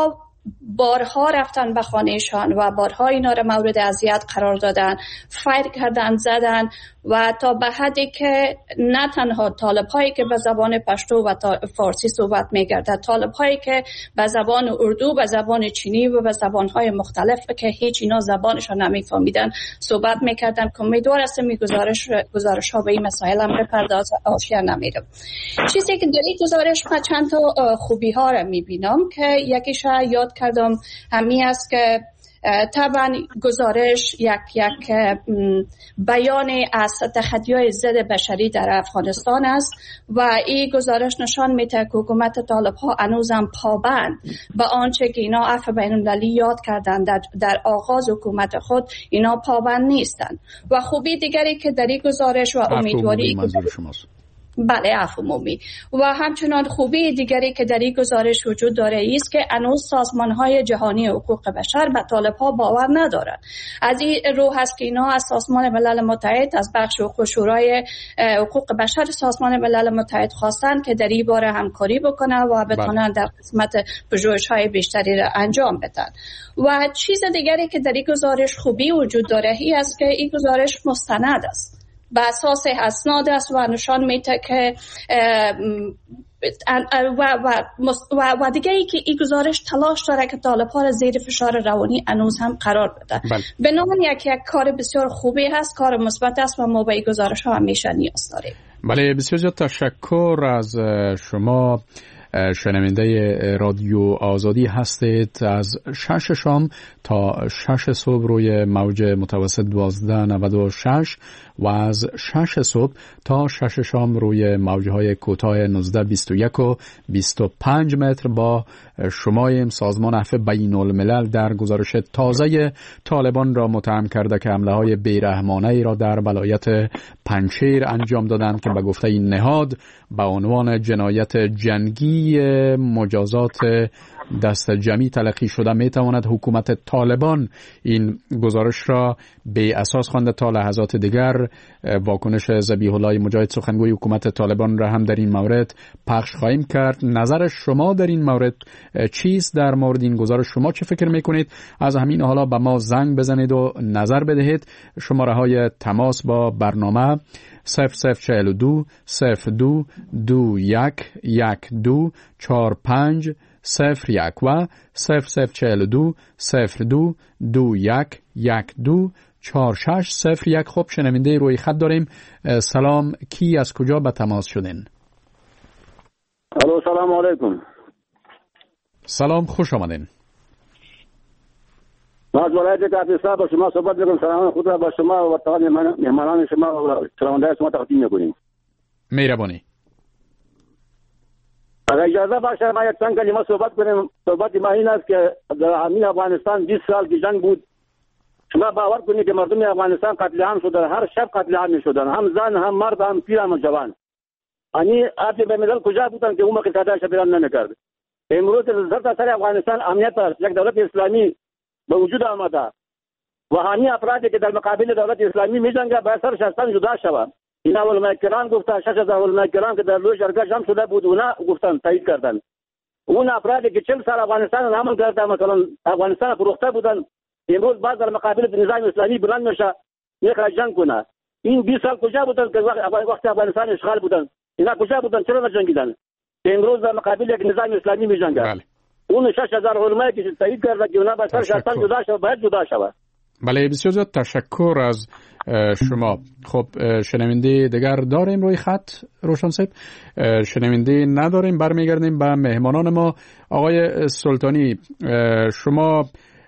[SPEAKER 8] بارها رفتن به خانهشان و بارها اینا را مورد اذیت قرار دادن، فایر کردن، زدن و تا به حدی که نه تنها طالب هایی که به زبان پشتو و فارسی صحبت می‌کردند، طالب هایی که به زبان اردو، به زبان چینی و به زبان های مختلف که هیچ اینا زبانشان نمی‌فهمیدن صحبت می‌کردن. که امیدوار هستم می گزارش گزارش ها به این مسائل هم بپردازه. آشیا نمیرم. چیزی که در این گزارش من چند تا خوبی ها را می‌بینم که یکیش یاد کردم همین است که طبعا گزارش یک یک بیان از تخطی‌های ضد بشری در افغانستان است و این گزارش نشان میده که حکومت طالب‌ها هنوزم پابند به آنچه که اینا عفو بین‌المللی یاد کردند در, در آغاز حکومت خود، اینا پابند نیستند. و خوبی دیگری که در این گزارش و امیدواری بله عفومی و همچنان خوبی دیگری که در این گزارش وجود داره است که هنوز سازمان‌های جهانی حقوق بشر به طالب‌ها باور ندارند. از این رو هست که اینا از سازمان ملل متحد، از بخش حقوق شورای حقوق بشر سازمان ملل متحد خواستن که در این باره همکاری بکنن و بتونن در قسمت پژوهش‌های بیشتری را انجام بدن. و چیز دیگری که در این گزارش خوبی وجود داره ای است که این گزارش مستند است، به اساس اسناد است و نشان میده که و و و, و دیگه ای که این گزارش تلاش داره که طالب‌ها را زیر فشار روانی هنوز هم قرار بده. به نام یک یک کار بسیار خوبی هست، کار مثبت است و ما به این گزارش ها همیشه نیاز داریم.
[SPEAKER 4] بله، بسیار زیاد تشکر از شما. شنونده رادیو آزادی هستید. از شش شام تا شش صبح روی موج متوسط دوازده نود و شش و از شش صبح تا شش شام روی موجهای کوتاه نوزده بیست و یک و بیست و پنج متر با شمایم. سازمان عفو بین الملل در گزارش تازه طالبان را متهم کرده که حمله های بیرحمانه ای را در ولایت پنجشیر انجام دادند که به گفته این نهاد به عنوان جنایت جنگی مجازات دست جمعی تلقی شده. می تواند حکومت طالبان این گزارش را به اساس خوانده. تا لحظات دیگر واکنش ذبیح الله مجاهد سخنگوی حکومت طالبان را هم در این مورد پخش خواهیم کرد. نظر شما در این مورد چیست؟ در مورد این گزارش شما چه فکر میکنید؟ از همین حالا به ما زنگ بزنید و نظر بدهید. شماره های تماس با برنامه صفر صفر چهل و دو صفر دو دو یک یک دو چهار پنج صفر یک و صفر صفر چهل و دو صفر دو دو یک یک دو چهار شش صفر یک. خب شنونده روی خط داریم. سلام، کی از کجا به تماس شدین؟
[SPEAKER 9] الو، سلام علیکم.
[SPEAKER 4] سلام، خوش آمدین.
[SPEAKER 9] ما از ولایت کاپیسا با شما صحبت می‌کنم. سلام خود را با شما و تمام مهمانان شما و شنونده شما تقدیم می‌کنیم.
[SPEAKER 4] مهربانی.
[SPEAKER 9] اگر اجازه باشه ما یک چند کلمه صحبت کنیم. صحبت ما این است که در همین افغانستان بیست سال که جنگ بود، شما باور کنید که مردم افغانستان قتل عام شدن، هر شب قتل عام می‌شدن، هم زن هم مرد هم پیر هم جوان. یعنی آتی به ملل کجا بودن که اون موقع صداش بیان نمی‌کرد. امروز در سر افغانستان امنیت است، یک دولت اسلامی به وجود آمده و همین افرادی که در مقابل دولت اسلامی می‌جنگند باید سرش از تن جدا شود. این علماء کرام گفتن، شش هزار علماء کرام که در لوی جرگه جمع شده بود اونا گفتن، تایید کردن. اون افرادی که چهل سال افغانستان نامن کردن، مثلا افغانستان فروخته بودن، امروز باز در مقابل نظام اسلامی بلند میشه میخواد جنگ کنه. این بیست سال کجا بودن که وقتی افغانستان اشغال بودن؟ اینا کجا بودن؟ چرا نجنگیدن؟ امروز در مقابل یک نظام اسلامی میجنگن. اون شش هزار علماء که تایید کرده که اونا باید سرش از تن جدا شود، باید جدا شود.
[SPEAKER 4] بله، بسیار زیاد تشکر از شما. خب شنونده دیگر داریم روی خط روشن صاحب؟ شنونده نداریم. برمیگردیم به مهمانان ما. آقای سلطانی، شما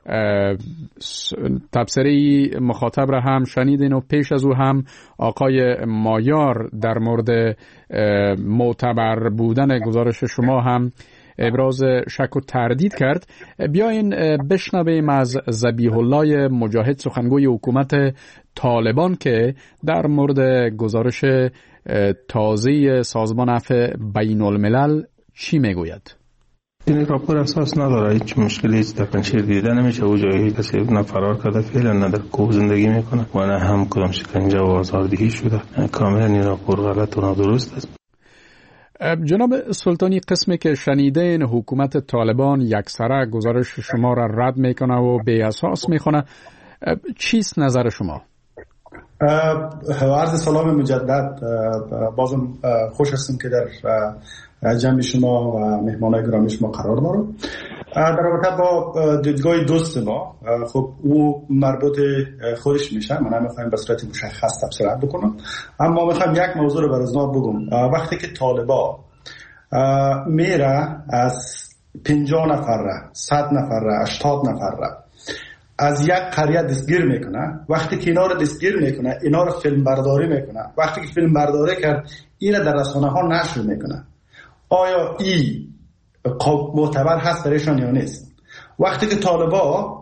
[SPEAKER 4] تبصره مخاطب را هم شنیدین و پیش از او هم آقای مایار در مورد معتبر بودن گزارش شما هم ابراز شک و تردید کرد. بیاین بشنویم از ذبیح الله مجاهد سخنگوی حکومت طالبان که در مورد گزارش تازه سازمان عفو بین الملل چی میگوید.
[SPEAKER 10] این راپور اساس نداره، هیچ مشکلی هیچ در پنجشیر دیده نمیشه و جایی کسی نه فرار کرده، فعلا نه در کوه زندگی میکنه و نه هم کدام شکنجه و آزاردهی شده. کاملا این راپور غلط و نادرست است.
[SPEAKER 4] جناب سلطانی، قسمی که شنیدین حکومت طالبان یکسره گزارش شما را رد میکنه و بی اساس میخونه، چیست نظر شما؟
[SPEAKER 6] عرض سلام مجدد. بازم خوش هستم که در جمع شما و مهمانای گرامی شما قرار دارم. در رابطه با دیدگاه دوست ما، خب او مربوط خودش میشه، من هم میخوایم به صورت مشخص تفسیر بکنم، اما میخوایم یک موضوع رو برازنا بگم. وقتی که طالبا میره از پنجاه نفر، صد نفر، هشتاد نفر از یک قریه دستگیر میکنه، وقتی که اینا رو دستگیر میکنه اینا رو فیلم برداری میکنه، وقتی که فیلم برداری کرد اینا در رسانه ها نشر میکنه، آیا این معتبر هست برایشان یا نیست؟ وقتی که طالبا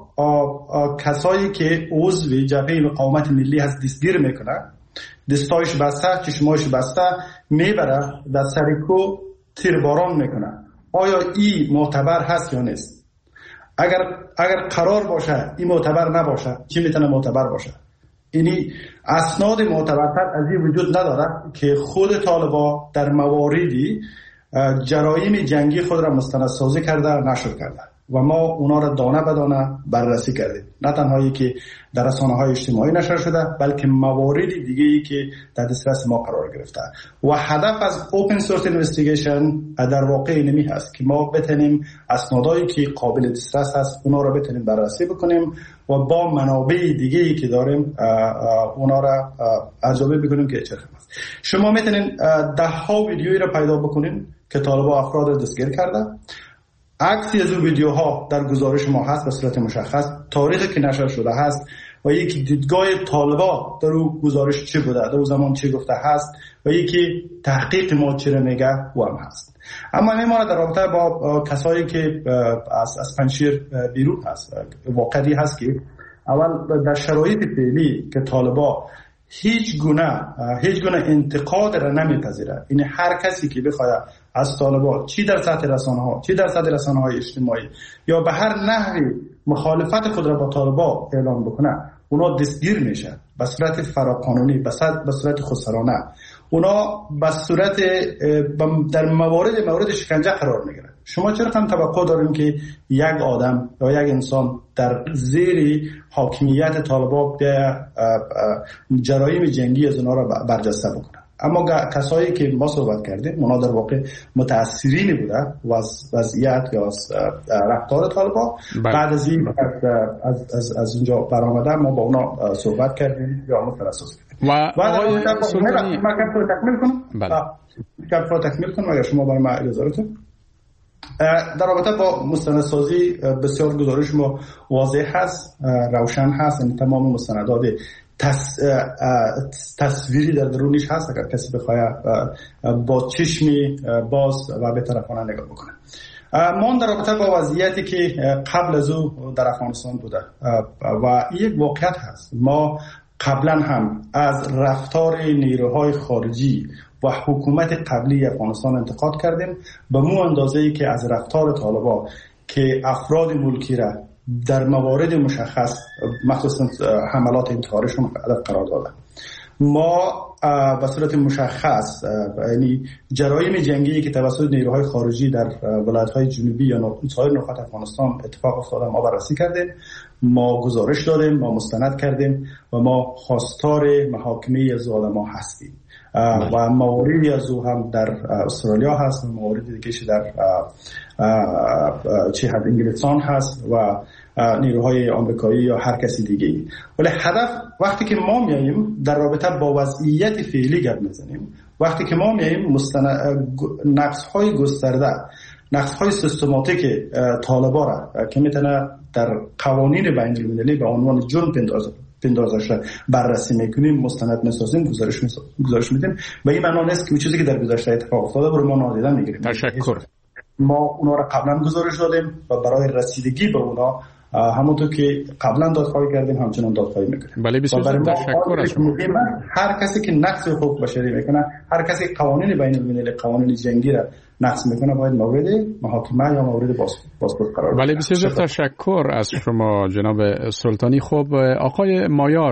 [SPEAKER 6] کسایی که عضو جبهه مقاومت ملی هست دستگیر میکنه، دستایش بسته، چشمایش بسته، میبره در سرکو تیرباران میکنه، آیا این معتبر هست یا نیست؟ اگر اگر قرار باشه این معتبر نباشه، چی میتونه معتبر باشه؟ یعنی اسناد معتبرتر از این وجود نداره که خود طالبا در مواردی جرایم جنگی خود را مستندسازی کرده نشر کرده و ما اونا را دانه به دانه بررسی کردیم، نه تنهایی که در رسانه‌های اجتماعی نشر شده بلکه موارد دیگه‌ای که در دسترس ما قرار گرفته و هدف از اوپن سورس اینوستیگیشن در واقع اینمی هست که ما بتونیم اسنادایی که قابل دسترس هست اونا را بتونیم بررسی بکنیم و با منابع دیگه‌ای که داریم اونا را ارزیابی بکنیم که چه هست. شما میتونین ده ها ویدیویی را پیدا بکنین که طالبا افراد را دستگیر کرده، عکسی از اون ویدیوها در گزارش ما هست به صورت مشخص، تاریخی که نشر شده هست و یکی دیدگاه طالبا در اون گزارش چی بوده، در اون زمان چی گفته هست و یکی تحقیق ما چی رو میگه و هم هست. اما میمونه در رابطه با کسایی که از از پنجشیر بیرون هست، واقعی هست که اول در شرایط فعلی که طالبا هیچ گونه هیچ گونه انتقاد را نمیپذیره، این هر کسی که بخواد از طالبان چی در سطح رسانه ها چی در سطح رسانه های اجتماعی یا به هر نحوی مخالفت خود را با طالبان اعلام بکنه اونا دستگیر میشه به صورت فراقانونی، به صورت خودسرانه، اونا به صورت در موارد مورد شکنجه قرار میگیره. شما چرا هم توقع داریم که یک آدم یا یک انسان در زیر حاکمیت طالبان به جرایم جنگی از اونا را برجسته بکنه؟ اما کسایی که ما صحبت کردیم اونا در واقع متأثرینی بوده و از وضعیت یا از رفتار طالبان. بعد از این از از از اونجا برآمده ما با اونا صحبت کردیم یا اون فراسوس
[SPEAKER 4] و آقای سلطانی
[SPEAKER 6] ما کم تو تکمیل کنم.
[SPEAKER 4] بله
[SPEAKER 6] کم تو تکمیل کنم اگر شما برای ما اجازه بدید. در رابطه با مستندسازی بسیار گزارش ما واضح هست، روشن هست، یعنی تمام مستندات تص... تصویری در درونش هست اگر کسی بخواد با چشمی باز و به طرفانه نگاه بکنه. ما در رابطه با وضعیتی که قبل از او در افغانستان بوده و یک واقعیت هست، ما قبلا هم از رفتار نیروهای خارجی و حکومت قبلی افغانستان انتقاد کردیم به مو اندازه‌ای که از رفتار طالبان که افراد ملکی را در موارد مشخص مخصوصا حملات انتحاریشون هدف قرار دادن. ما به صورت مشخص یعنی جرایم جنگی که توسط نیروهای خارجی در ولایت‌های جنوبی یا سایر نقاط افغانستان اتفاق افتاده ما بررسی کردیم، ما گزارش دادیم، ما مستند کردیم و ما خواستار محاکمه ظالما هستیم و مواردی از او هم در استرالیا هست و موارد دیگه در چه حد انگلستان هست و نیروهای آمریکایی یا هر کسی دیگه ای. ولی هدف وقتی که ما میاییم در رابطه با وضعیت فعلی گپ میزنیم، وقتی که ما میاییم نقص های گسترده، نقص های سیستماتیک طالبان را که میتونه در قوانین بین المللی به عنوان جرم پنداشته بررسی میکنیم، مستند میسازیم، گزارش گزارش میدیم و این معنی نیست که چیزی که در گذشته اتفاق افتاده رو ما نادیده میگیریم.
[SPEAKER 4] تشکر.
[SPEAKER 6] ما اونا را قبلا گزارش دادیم و برای رسیدگی به اونا همونطور که قبلا دادخواهی کردیم همچنان دادخواهی میکنیم.
[SPEAKER 4] بله بسیار تشکر از شما.
[SPEAKER 6] هر کسی که نقض حقوق بشری میکنه، هر کسی که قوانین بین المللی، قوانین جنگی را نقض میکنه باید مورد محاکمه یا مورد بازپرس قرار بگیره.
[SPEAKER 4] بله بسیار تشکر از شما جناب سلطانی. خب آقای مایار،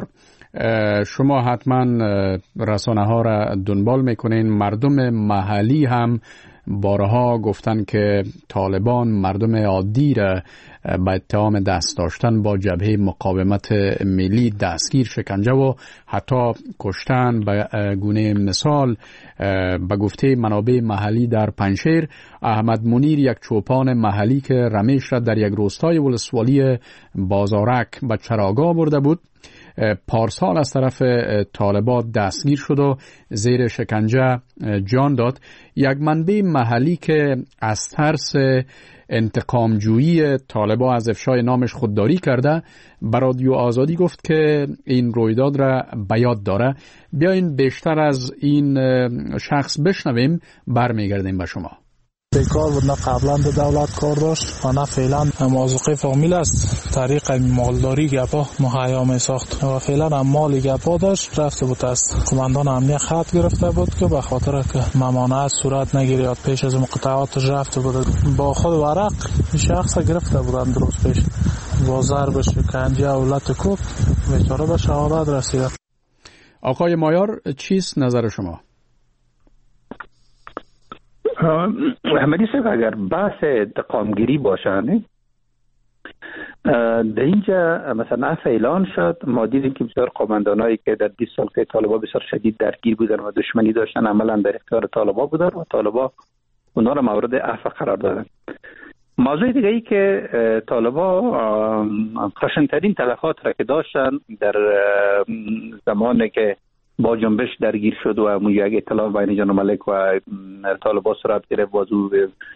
[SPEAKER 4] شما حتما رسانه ها را دنبال میکنین. مردم محلی هم بارها گفتن که طالبان مردم عادی را به اتهام دست داشتن با جبهه مقاومت ملی دستگیر، شکنجه و حتی کشتن. به گونه مثال به گفته منابع محلی در پنجشیر، احمد منیر یک چوپان محلی که رمیش را در یک روستای ولسوالی بازارک به چراگاه برده بود، پارسال از طرف طالبان دستگیر شد و زیر شکنجه جان داد. یک منبع محلی که از ترس انتقامجویی طالبان از افشای نامش خودداری کرده به رادیو آزادی گفت که این رویداد را به یاد داره. بیاین بیشتر از این شخص بشنویم، برمیگردیم به شما.
[SPEAKER 11] بیکار بود، نه قبلا به دولت کار داشت و نه فعلا موافقه فامیل است. طریق مالداری گپا مهیا می ساخت و فعلا هم مالی گپا داشت. رفته بود از کماندان امنیت خط گرفته بود که به خاطر که ممانعت صورت نگیره یا پیش از مقاطعاتش رفته بود. با خود ورق شخص گرفته بودن درست پیش با ضرب شکنجه و لط کوب بیچاره به شهادت رسید.
[SPEAKER 4] آقای مایار، چیست نظر شما؟
[SPEAKER 7] احمدی صاحب، اگر بحث انتقامگیری باشه در اینجا مثلا اعلان شد، ما دیدیم که بسیار قماندانایی که در بیست سال که طالبان بسیار شدید درگیر بودن و دشمنی داشتن عملا در اختیار طالبان بودن و طالبان اونا را مورد عفو قرار دادن. موضوع دیگه ای که طالبان خشن‌ترین تلفات را که داشتن در زمانی که با جنبش درگیر شد و یک اطلاف بین جان ملک و طالبان صورت گرفت، بازو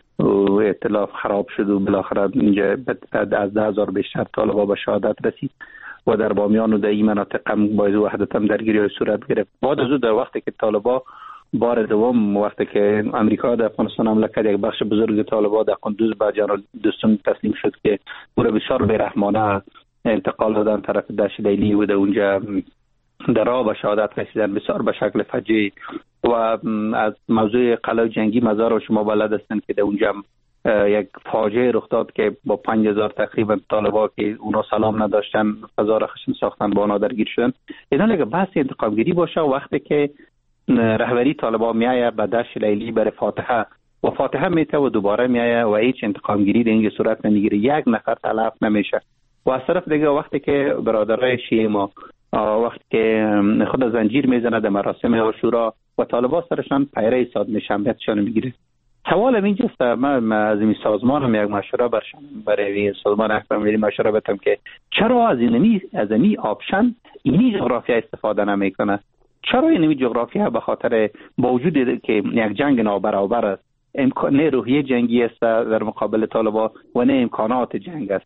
[SPEAKER 7] اطلاف خراب شد و بالاخره اینجا از ده هزار بیشتر طالبان به شهادت رسید و در بامیان و در این مناطق هم باید وحدت هم درگیری صورت گرفت. بعد از او در وقتی که طالبان بار دوم وقتی که امریکا در افغانستان حمله کرد، یک بخش بزرگ طالبان در قندوز به جنرال دوستم تسلیم شد که او را بسیار بی‌رحمانه انتقال دادن طرف دشت لیلی و در اونجا در راه به شهادت رسیدن بسیار به شکل فجیع. و از موضوع قلعه جنگی مزار شما بلد هستن که در اونجا یک فاجعه رخ داد که با پنج هزار تقریبا طالبان که اونا سلام نداشتن فضا را خشن ساختن، با اونا درگیر شدن. اینا لگه بحث انتقامگیری باشه وقتی که رهبری طالبان میایه به دشت لیلی بر فاتحه و فاتحه میته و دوباره میایه و هیچ انتقامگیری در اینجا صورت نمیگیره، یک نفر تلف نمیشه. و از طرف دیگه وقتی که برادرای شیعه ما وقتی که خود زنجیر میزنه در مراسم عاشورا و طالبان سرشان پیره ساد میشنبهشان میگیره. سوال اینجاست، من از این سازمان هم یک مشوره برشان برای سازمان اکبر ملی مشوره بدم که چرا از اینمی از اینمی آپشن اینی جغرافیا استفاده نمیکنه؟ چرا اینمی جغرافیا به خاطر با وجود که یک جنگ نابرابر است، امکان نه روحیه جنگی است در مقابل طالبان و نه امکانات جنگ است،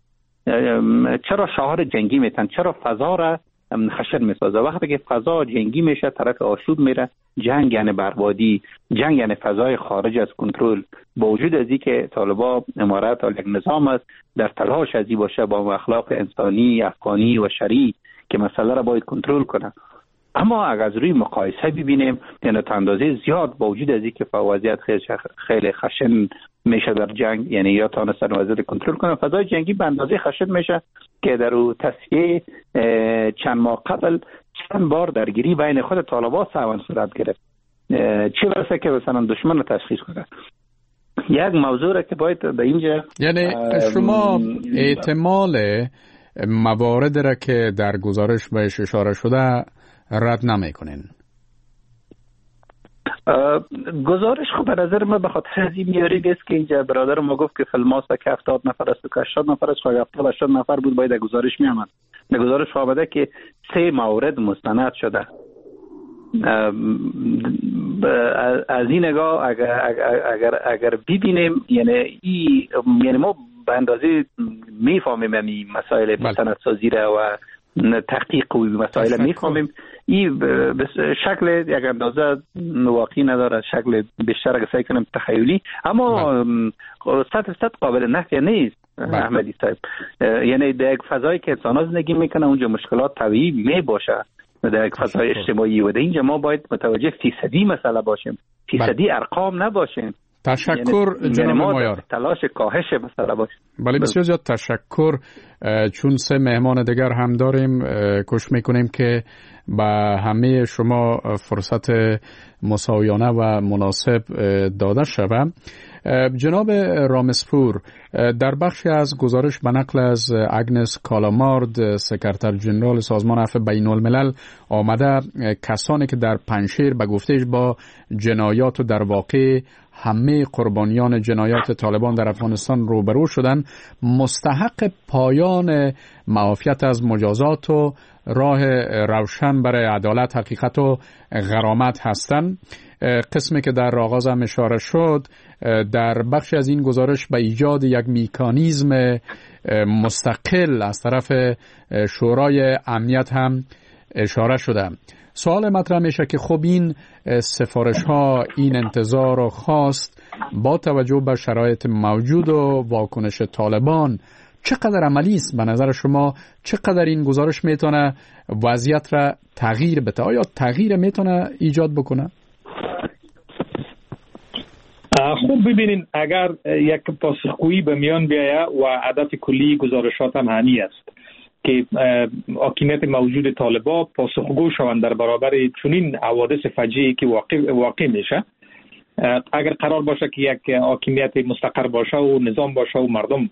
[SPEAKER 7] چرا شعار جنگی میتن؟ چرا فضا را خشن میسازه؟ وقتی که فضا جنگی میشه طرف آشوب میره. جنگ یعنی بربادی، جنگ یعنی فضای خارج از کنترل. با وجود از این که طالبان امارت یک نظام است در تلاش از این باشه با اخلاق انسانی افغانی و شرعی که مسئله را باید کنترل کنه. اما اگر از روی مقایسه ببینیم یعنی تا اندازه زیاد با وجود از این که وضعیت خیلی خیلی خشن میشه در جنگ، یعنی یا تانستن وضعیت کنترل کنه، فضای جنگی به اندازه خشن میشه که در او تصفیه چند ماه قبل چند بار درگیری بین خود طالبان سوان صورت گرفت، چه برسه که مثلا دشمن رو تشخیص کنه. یک موضوع را که باید به اینجا
[SPEAKER 4] یعنی شما احتمال موارد را که در گزارش بهش اشاره شده رد نمیکنین؟
[SPEAKER 7] گزارش خب به نظر من به خاطر از این میاری نیست که اینجا برادر ما گفت که فیلماست که هفتاد نفر است و که هشتاد نفر است و هفتاد هشتاد نفر بود باید گزارش میامد. در گزارش آمده که سه مورد مستند شده. از این نگاه اگر اگر اگر ببینیم یعنی ای یعنی ما به اندازه میفهمیم این مسائل مستندسازی را و تحقیق و مسائل میفهمیم. این به شکل یک اندازه واقعی نداره، شکل بیشتر اگه سعی کنیم تخیلی، اما صد صد قابل نفی نیست احمدی صاحب. یعنی در یک فضایی که انسان ها زندگی میکنه اونجا مشکلات طبیعی می باشه در یک فضای اجتماعی و در اینجا ما باید متوجه فیصدی مسئله باشیم، فیصدی ارقام نباشیم.
[SPEAKER 4] تشکر
[SPEAKER 7] یعنی
[SPEAKER 4] جناب
[SPEAKER 7] مایار، تلاش کاهش مسئله باشیم.
[SPEAKER 4] بله بسیار زیاد تشکر. چون سه مهمان دیگر هم داریم، کوشش میکنیم که به همه شما فرصت مساویانه و مناسب داده شود. جناب رامسپور، در بخشی از گزارش به نقل از اگنس کالامارد، سکرتر جنرال سازمان عفو بین الملل، آمده کسانی که در پنجشیر به گفتهش با جنایات و در واقع همه قربانیان جنایات طالبان در افغانستان روبرو شدن مستحق پایان معافیت از مجازات و راه روشن برای عدالت، حقیقت و غرامت هستند. قسمی که در آغاز هم اشاره شد در بخش از این گزارش به ایجاد یک میکانیزم مستقل از طرف شورای امنیت هم اشاره شده. سوال مطرح میشه که خب این سفارش ها، این انتظار و خواست با توجه به شرایط موجود و واکنش طالبان چقدر عملی است؟ به نظر شما چقدر این گزارش میتونه وضعیت را تغییر بده؟ آیا تغییر میتونه ایجاد بکنه؟
[SPEAKER 5] خوب ببینین، اگر یک پاسخگویی به میان بیاید و هدف کلی گزارشات هم همین است که حاکمیت موجود طالبان پاسخگو شوند در برابر چنین حوادث فجیعی که واقع واقع میشه. اگر قرار باشه که یک حاکمیت مستقر باشه و نظام باشه و مردم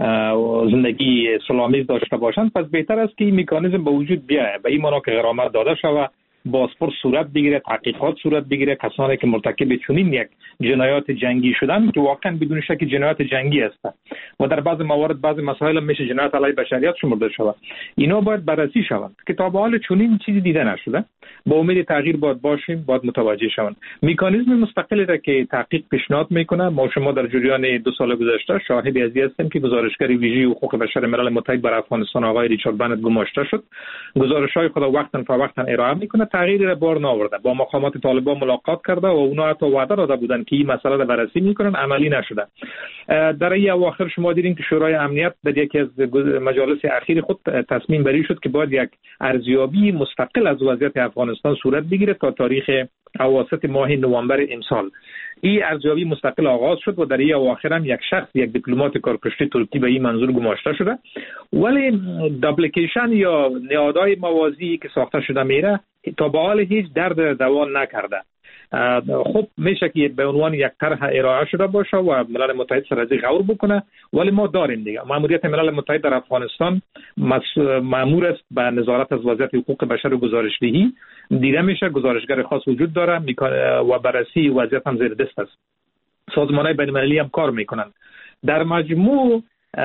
[SPEAKER 5] زندگی سلامیز داشته باشند، پس بهتر است که این مکانیزم به وجود بیاید. به این معنا که غرامت داده شود، بازپرس صورت بگیره، تحقیقات صورت بگیره، کسانی که مرتکب چنین یک جنایات جنگی شدن که واقعا بدون شک جنایات جنگی هستند و در بعض موارد بعض مسائل میشه جنایت علیه بشریت شمرده شود، اینا باید بررسی شوند که تا به حال چنین چیزی دیده نشده. با امید تغییر باید باشیم، باید متوجه شوند. مکانیزم مستقلی را که تحقیق پیشنهاد میکنه، ما شما در جریان دو سال گذشته شاهد ازی هستیم که گزارشگر ویژه حقوق بشر ملل متحد بر افغانستان آقای ریچارد بنت گماشته شد. گزارش‌های خود وقتاً فوقتاً ارائه میکنه، تغییری را بار نآورده. با مقامات طالبان ملاقات کرده و اونا حتی وعده داده بودن که این مسئله را بررسی میکنن، عملی نشده. در این اواخر شما دیدین که شورای امنیت در یکی از مجالس اخیر خود تصمیم بری شد که باید یک ارزیابی مستقل از وضعیت افغانستان صورت بگیره تا تاریخ اواسط ماه نوامبر امسال. این ارزیابی مستقل آغاز شد و در این اواخر هم یک شخص، یک دیپلمات کارکشته ترکی به این منظور گماشته شده، ولی دابلیکیشن یا نهادهای موازی که ساخته شده میره تا به حال هیچ درد دوان نکرده. خب میشه که به عنوان یک طرح ارائه شده باشه و ملل متحد سر از غور بکنه، ولی ما داریم دیگه ماموریت ملل متحد در افغانستان مأمور است به نظارت از وضعیت حقوق بشر و گزارشدهی. دیده میشه گزارشگر خاص وجود داره و بررسی وضعیت هم زیر دست است. سازمان‌های بین‌المللی هم کار میکنن. در مجموع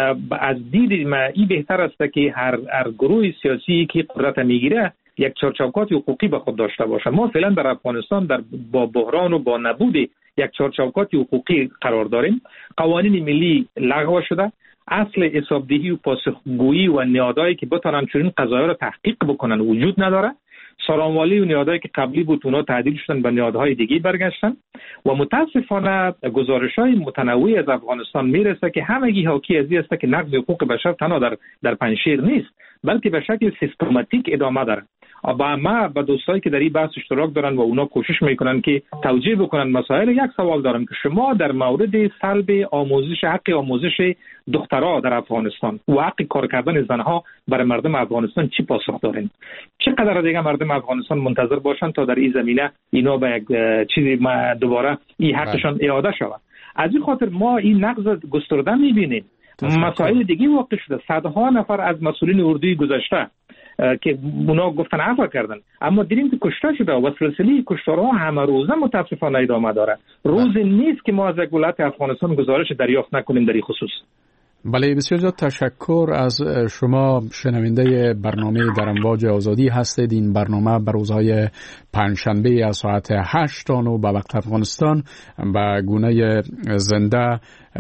[SPEAKER 5] از دید ما این بهتر است که هر هر گروه سیاسی که قدرت میگیره یک چارچوبات حقوقی به خود داشته باشه. ما فعلا در افغانستان در با بحران و با نبود یک چارچوبات حقوقی قرار داریم. قوانین ملی لغو شده، اصل حسابدهی و پاسخگویی و نهادهایی که بتونن چنین قضایا را تحقیق بکنن وجود نداره. سرانوالی و نهادهایی که قبلی بود اونا تعدیل شدن به نهادهای دیگه برگشتن و متاسفانه گزارش‌های متنوعی از افغانستان میرسه که همگی حاکی از این است که نقض حقوق بشر تنها در در پنجشیر نیست، بلکه به شکل سیستماتیک ادامه داره. با ما با دوستایی که در این بحث اشتراک دارن و اونا کوشش میکنن که توجیه بکنن مسائل، یک سوال دارم که شما در مورد سلب آموزش، حق آموزش دخترها در افغانستان و حق کار کردن زنها برای مردم افغانستان چی پاسخ دارین؟ چقدر دیگه مردم افغانستان منتظر باشن تا در این زمینه اینا به یک چیزی ما دوباره این حقشان اعاده شود؟ از این خاطر ما این نقض گسترده میبینیم. مسائل دیگه واقع شده. صدها نفر از مسئولین اردوی گذشته که اونا گفتن عفو کردن، اما دیدیم که کشته شده و سلسله کشتارها همه روزه متاسفانه ادامه داره. روز نیست که ما از دولت افغانستان گزارش دریافت نکنیم در این خصوص.
[SPEAKER 4] بله، بسیار زیاد تشکر از شما. شنونده برنامه در امواج آزادی هستید. این برنامه بر روزهای پنجشنبه از ساعت هشت تا نه به وقت افغانستان به گونه زنده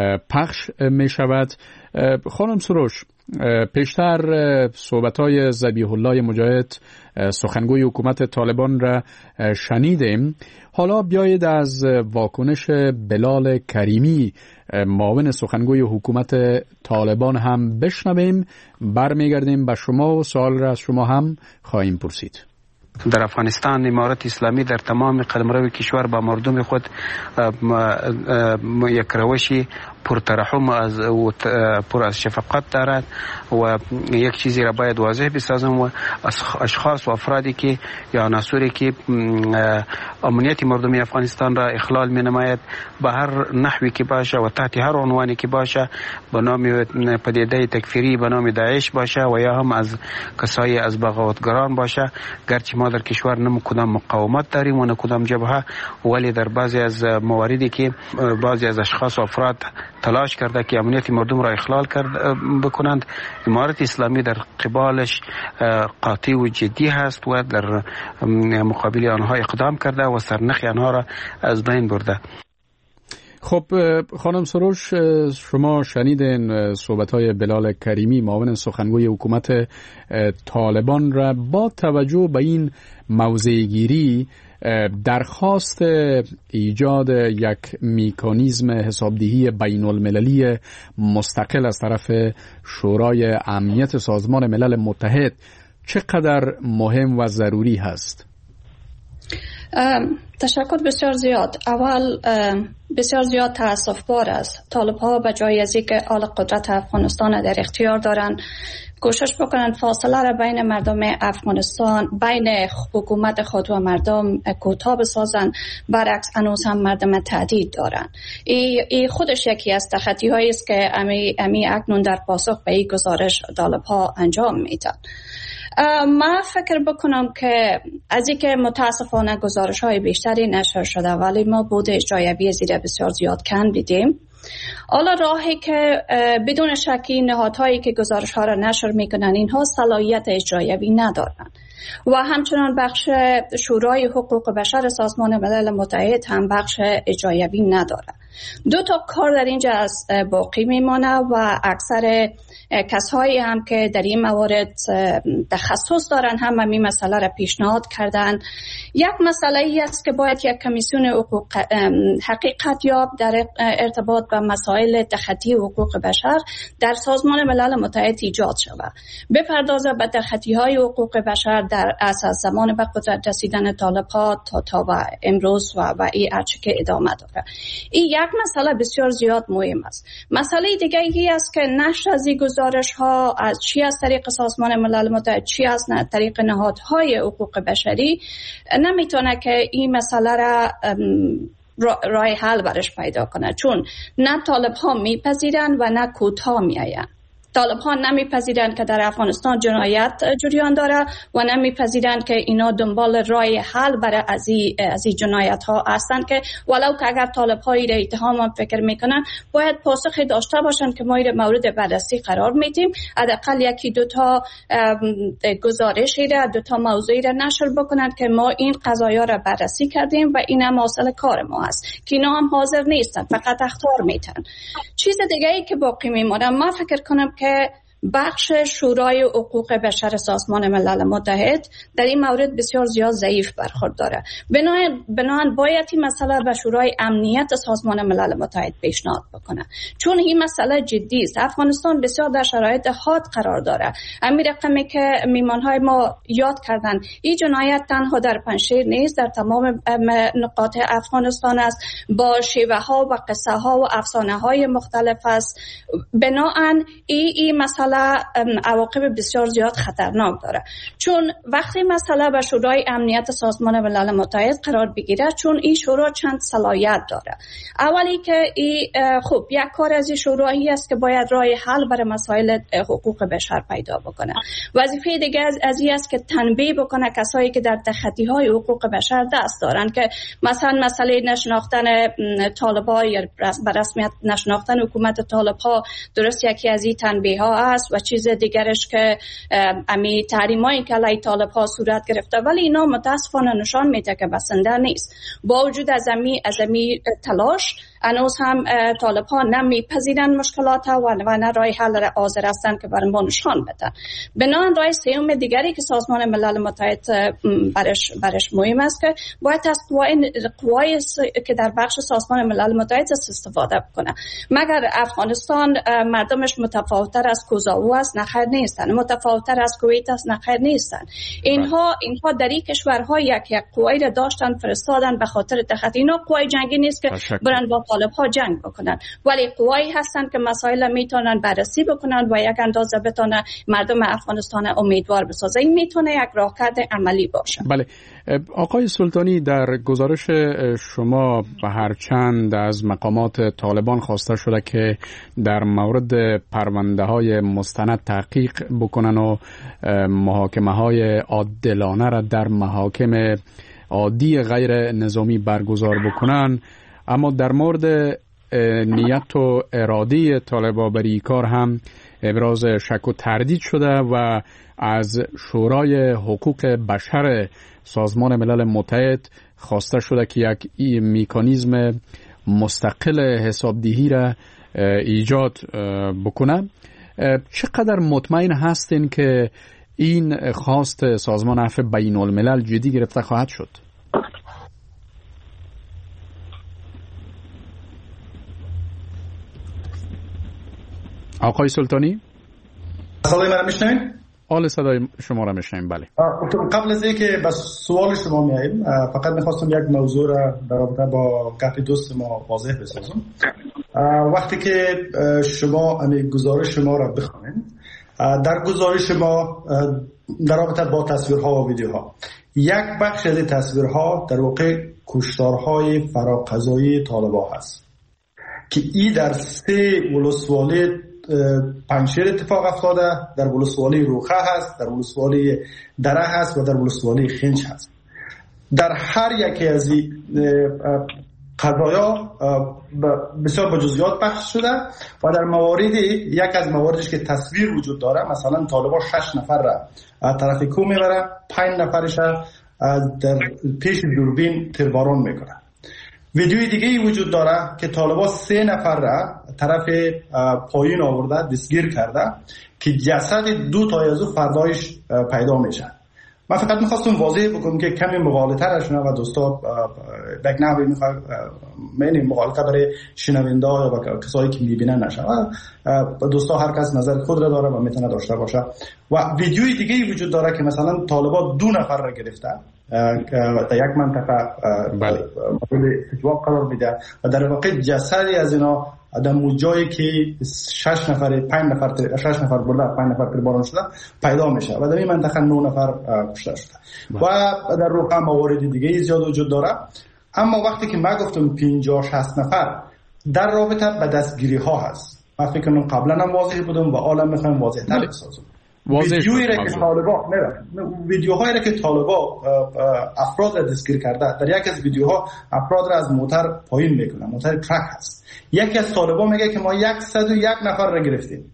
[SPEAKER 4] پخش می شود. خانم سروش، پیشتر صحبت‌های ذبیح الله مجاهد سخنگوی حکومت طالبان را شنیدیم. حالا بیایید از واکنش بلال کریمی معاون سخنگوی حکومت طالبان هم بشنویم. برمیگردیم به شما و سوال را از شما هم خواهیم پرسید.
[SPEAKER 12] در افغانستان امارت اسلامی در تمام قلمرو کشور با مردم خود یک روش پرترحم از و پر از شفقت دارد و یک چیزی را باید واضح بسازم و اشخاص و افرادی که یا عناصری که امنیت مردمی افغانستان را اخلال می نماید به هر نحوی که باشه و تحت هر عنوانی که باشه، به نام پدیده تکفیری، به نام داعش باشه و یا هم از کسای از بغاوتگران باشه، گرچه ما در کشور نه کدام مقاومت داریم و نه کدام جبهه، ولی در بعضی از مواردی که بعضی از اشخاص و افراد تلاش کرده که امنیت مردم را اخلال کرد بکنند، امارت اسلامی در قبالش قاطع و جدی هست و در مقابل آنها اقدام کرده و سرنخ آنها را از بین برده.
[SPEAKER 4] خب خانم سروش، شما شنیدین صحبت‌های بلال کریمی، معاون سخنگوی حکومت طالبان را. با توجه به این موضع‌گیری، درخواست ایجاد یک مکانیزم حسابدهی بین المللی مستقل از طرف شورای امنیت سازمان ملل متحد چقدر مهم و ضروری هست؟
[SPEAKER 8] تشکر بسیار زیاد. اول بسیار زیاد تأسف بار است طالب ها به جای از اینکه آل قدرت افغانستان در اختیار دارند کوشش بکنند فاصله را بین مردم افغانستان، بین حکومت خود و مردم کوتاه بسازند، برعکس هنوز هم مردم تهدید دارند. این ای خودش یکی از تخطی هایی است که امی, امی اکنون در پاسخ به این گزارش طالب ها انجام میدن. ما فکر بکنم که از اینکه متاسفانه گزارش های بیشتری نشر شده ولی ما بود اجرایی زیر بسیار زیاد کم دیدیم. حالا راهی که بدون شکی نهادهایی که گزارش ها را نشر میکنن اینها صلاحیت اجرایی ندارن و همچنان بخش شورای حقوق بشر سازمان ملل متحد هم بخش اجرایی نداره. دو تا کار در اینجا از باقی میمانه و اکثر کسایی هم که در این موارد تخصص دارن هم همین مسئله را پیشنهاد کردن. یک مسئله ای است که باید یک کمیسیون حقوق حقیقت یاب در ارتباط با مسائل تخطی حقوق بشر در سازمان ملل متحد ایجاد شود، بپردازه به تخطی های حقوق بشر در اساس زمان به قدرت رسیدن طالب ها تا تا و امروز و و این هرچه که ادامه داره. این یک مسئله بسیار زیاد مهم است. مسئله دیگه ای است که نشر از این گزارش ها از چی از طریق سازمان ملل متحد چی از طریق نهادهای حقوق بشری نمیتونه که این مسئله را راه حل برش پیدا کنه، چون نه طالب ها میپذیرن و نه کوتاه میآین. طالب ها نمیپذیرند که در افغانستان جنایت جریان داره و نمیپذیرند که اینا دنبال راه حل برای از این جنایت ها هستند که ولو که اگر طالب هایی را اتهام هم فکر میکنن باید پاسخی داشته باشن که ما را مورد بررسی قرار میدیم، حداقل یکی دو تا گزارشی را دو تا موضوعی را نشر بکنند که ما این قضایا را بررسی کردیم و این هم اصل کار ما است که اینا هم حاضر نیستن، فقط اخطار میتن. چیز دیگه ای که باقی میمونه ما فکر کنم که بخش شورای حقوق بشر سازمان ملل متحد در این مورد بسیار زیاد ضعیف برخورد داره. بنابراین باید این مسئله به شورای امنیت سازمان ملل متحد پیشنهاد بکنه، چون این مسئله جدی است. افغانستان بسیار در شرایط حاد قرار داره. همین رقمی که میمانهای ما یاد کردن، این جنایت تنها در پنجشیر نیست، در تمام نقاط افغانستان است، با شیوه ها و قصه ها و افسانه های مختلف است. بنابراین این این مسئله عواقب بسیار زیاد خطرناک داره، چون وقتی مسئله به شورای امنیت سازمان ملل متحد قرار بگیره، چون این شورا چند صلاحیت داره. اولی که این خب یک کار از این شورایی است که باید راه حل برای مسائل حقوق بشر پیدا بکنه. وظیفه دیگه از این است که تنبیه بکنه کسایی که در تخطی های حقوق بشر دست دارن، که مثلا مسئله نشناختن طالبان یا به رسمیت نشناختن حکومت طالبها درست یکی از این تنبیه ها است و چیز دیگرش که امی تحریمایی که علیه طالب ها صورت گرفته، ولی اینا متاسفانه نشان میده که بسنده نیست. با وجود از امی از امی تلاش هنوز هم طالب ها نمیپذیرن مشکلات ها و نه راه حل را حاضر هستند که برای ما نشان بدن. بنابراین راه سوم دیگری که سازمان ملل متحد برش برش مهم است که باید از قوای قوای که در بخش سازمان ملل متحد استفاده کنه. مگر افغانستان مردمش متفاوت‌تر از کوزاوو است؟ نه خیر نیستن. متفاوت‌تر از کویت است؟ نه خیر نیستن. اینها اینها در این کشورها یک یک قوای را داشتن فرستادن به خاطر تخطی. اینا قوای جنگی نیست که برن با طالب ها جنگ بکنن، ولی قوایی هستند که مسائل میتونن بررسی بکنن و یک اندازه بتونه مردم افغانستان امیدوار بسازه. این میتونه یک راهکرد عملی باشه.
[SPEAKER 4] بله آقای سلطانی، در گزارش شما به هر چند از مقامات طالبان خواسته شده که در مورد پرونده های مستند تحقیق بکنن و محاکمه های عادلانه را در محاکم عادی غیر نظامی برگزار بکنن، اما در مورد نیت و اراده طالبان برای کار هم ابراز شک و تردید شده و از شورای حقوق بشر سازمان ملل متحد خواسته شده که یک مکانیزم مستقل حسابدهی را ایجاد بکنه. چقدر مطمئن هستین که این خواست سازمان عفو بین الملل جدی گرفته خواهد شد؟ آقای سلطانی؟
[SPEAKER 6] صدای من را میشنوین؟
[SPEAKER 4] آل صدای شما را میشنویم. بله.
[SPEAKER 6] قبل از اینکه به سوال شما میاییم، فقط میخواستم یک موضوع را در رابطه با گپ دوست ما واضح بسازم. وقتی که شما امی گزارش شما را بخوانید، در گزارش ما در رابطه با تصویرها و ویدیوها، یک بخش از تصویرها در واقع کشتارهای فراقضایی طالبان هست که این در سه ولسوالی پنجشیر اتفاق افتاده، در ولسوالی روخه هست، در ولسوالی دره هست و در ولسوالی خنج هست. در هر یکی از این قضایا بسیار با جزئیات بحث شده و در مواردی، یک از مواردش که تصویر وجود داره، مثلا طالبان شش نفر را طرف کو میبرن، پنج نفرش در پیش دوربین تیرباران میکنن. ویدیوی دیگه وجود داره که طالبان سه نفر را طرف پایین آورده، دستگیر کرده که جسد دو تا از او فردایش پیدا میشه. من فقط میخواستم واضح بکنم که کمی مغالطه را شنوه و دوستا یک نحوی میخواه معنی مغالطه برای شنونده ها یا کسایی که میبینن نشه. دوستا هر کس نظر خود را داره و میتونه داشته باشه. و ویدیوی دیگه وجود داره که مثلا طالبان دو نفر را گرفته در یک منطقه مورد استجواب قرار میده و در واقع جسدی از اینا در جایی که شش نفر پنج نفر شش نفر برده پنج نفر تیرباران شده پیدا میشه و در این منطقه نه نفر کشته شده و در روقه موارد دیگه زیاد وجود داره. اما وقتی که من گفتم پنجاه شصت نفر در رابطه به دستگیری ها هست، من فکر کنم قبلا هم واضح بودم و حالا میخوایم واضح تر بسازم. ویدیویی را که طالبان نه ویدیوهایی را که طالبان افراد را دستگیر کرده، در یک از ویدیوها افراد را از موتر پایین میکنن، موتر ترک هست. یکی از طالبان میگه که ما صد و یک نفر را گرفتیم.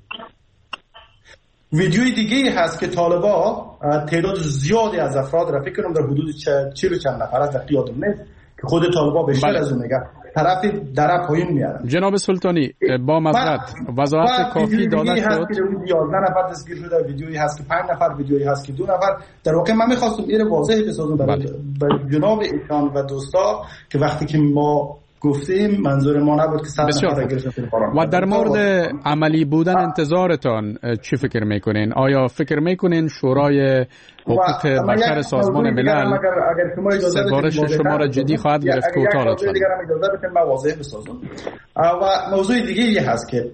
[SPEAKER 6] ویدیوی دیگه هست که طالبان تعداد زیادی از افراد را، فکر کنم در حدود چهل و چند نفر است، در یادم نیست که خود طالبان بیشتر از اون میگه طرف دره پایین میارن.
[SPEAKER 4] جناب سلطانی با معذرت وضاحت کافی داده شد.
[SPEAKER 6] یازده نفر دستگیر شده، ویدیویی هست که پنج نفر، ویدیویی هست که دو نفر. در واقع من میخواستم این واضح بسازم برای جناب ایشان و دوستا که وقتی که ما گفتیم منظور ما نبود که صد نفر گرفتن.
[SPEAKER 4] و در مورد عملی بودن انتظارتان چی فکر میکنین؟ آیا فکر میکنین شورای حقوق بشر سازمان ملل سفارش شما را جدی خواهد گرفت؟ کوتاه لطفاً.
[SPEAKER 6] من واضح بسازم. و موضوع دیگه ای هست که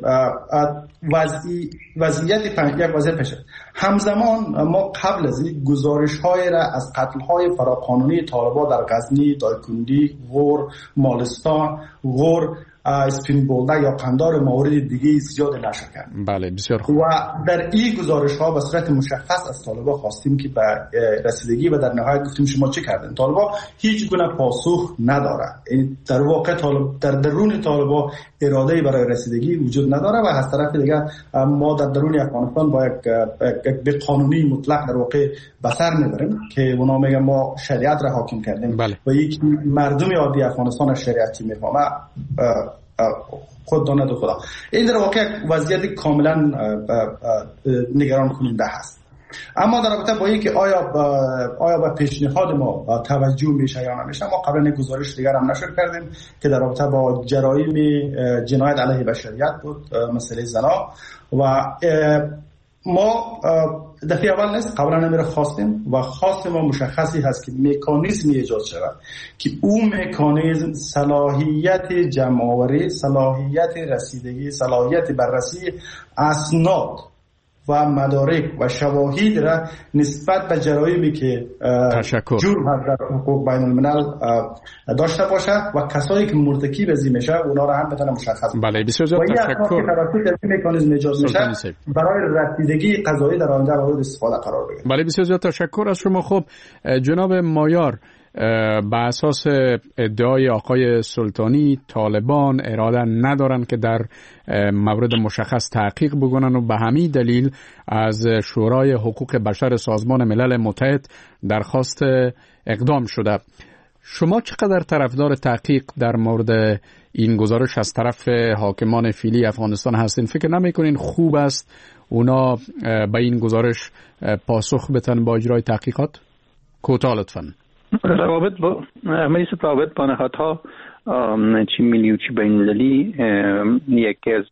[SPEAKER 6] وضعی وضعیت یک وضعیت پیش همزمان ما قبل از این گزارش‌های را از قتل‌های فراقانونی طالبان در غزنی، دایکندی، غور، مالستان، غور، اسپین بولده یا قندار موارد دیگه زیاد نشر کرد.
[SPEAKER 4] بله بسیار خوب.
[SPEAKER 6] و در این گزارش ها به صورت مشخص از طالبان خواستیم که به رسیدگی و در نهایت گفتیم شما چه کردن. طالبان هیچ گونه پاسخ نداره. این در واقع طالب در درون طالبان اراده برای رسیدگی وجود نداره و از طرف دیگه ما در درون افغانستان با یک به قانونی مطلق در واقع بسر میبریم که اونا میگن ما شریعت را حاکم کردیم.
[SPEAKER 4] بله.
[SPEAKER 6] و یک مردم عادی افغانستان از شریعتی میفهمه خود داند و خدا. این در واقع وضعیت کاملا نگران کننده هست. اما در رابطه با اینکه آیا آیا به پیشنهاد ما توجه میشه یا نمیشه، ما قبلا گزارش دیگر هم نشر کردیم که در رابطه با جرایم جنایت علیه بشریت بود، مسئله زنا، و ما دفعه اول نیست، قبلا نمیره خواستیم و خواست ما مشخصی هست که مکانیزمی ایجاد شود که اون مکانیزم صلاحیت جمع‌آوری، صلاحیت رسیدگی، صلاحیت بررسی اسناد و مدارک و شواهد را نسبت به جرایمی که جرم در حقوق بین الملل داشته باشه و کسایی که مرتکب از این میشه اونا را هم بتونه مشخص.
[SPEAKER 4] بله بسیار زیاد تشکر.
[SPEAKER 6] مکانیزم ایجاد میشه برای رسیدگی قضایی در آینده مورد استفاده قرار بگیره.
[SPEAKER 4] بله بسیار زیاد تشکر از شما. خب جناب مایار، بر اساس ادعای آقای سلطانی طالبان اراده ندارن که در مورد مشخص تحقیق بکنن و به همین دلیل از شورای حقوق بشر سازمان ملل متحد درخواست اقدام شده. شما چقدر طرفدار تحقیق در مورد این گزارش از طرف حاکمان فعلی افغانستان هستین؟ فکر نمی‌کنین خوب است اونا به این گزارش پاسخ بدن با اجرای تحقیقات؟ کوتاه لطفاً.
[SPEAKER 7] روابط با عملی روابط با نهادها چی ملی و چی بین‌المللی یکی از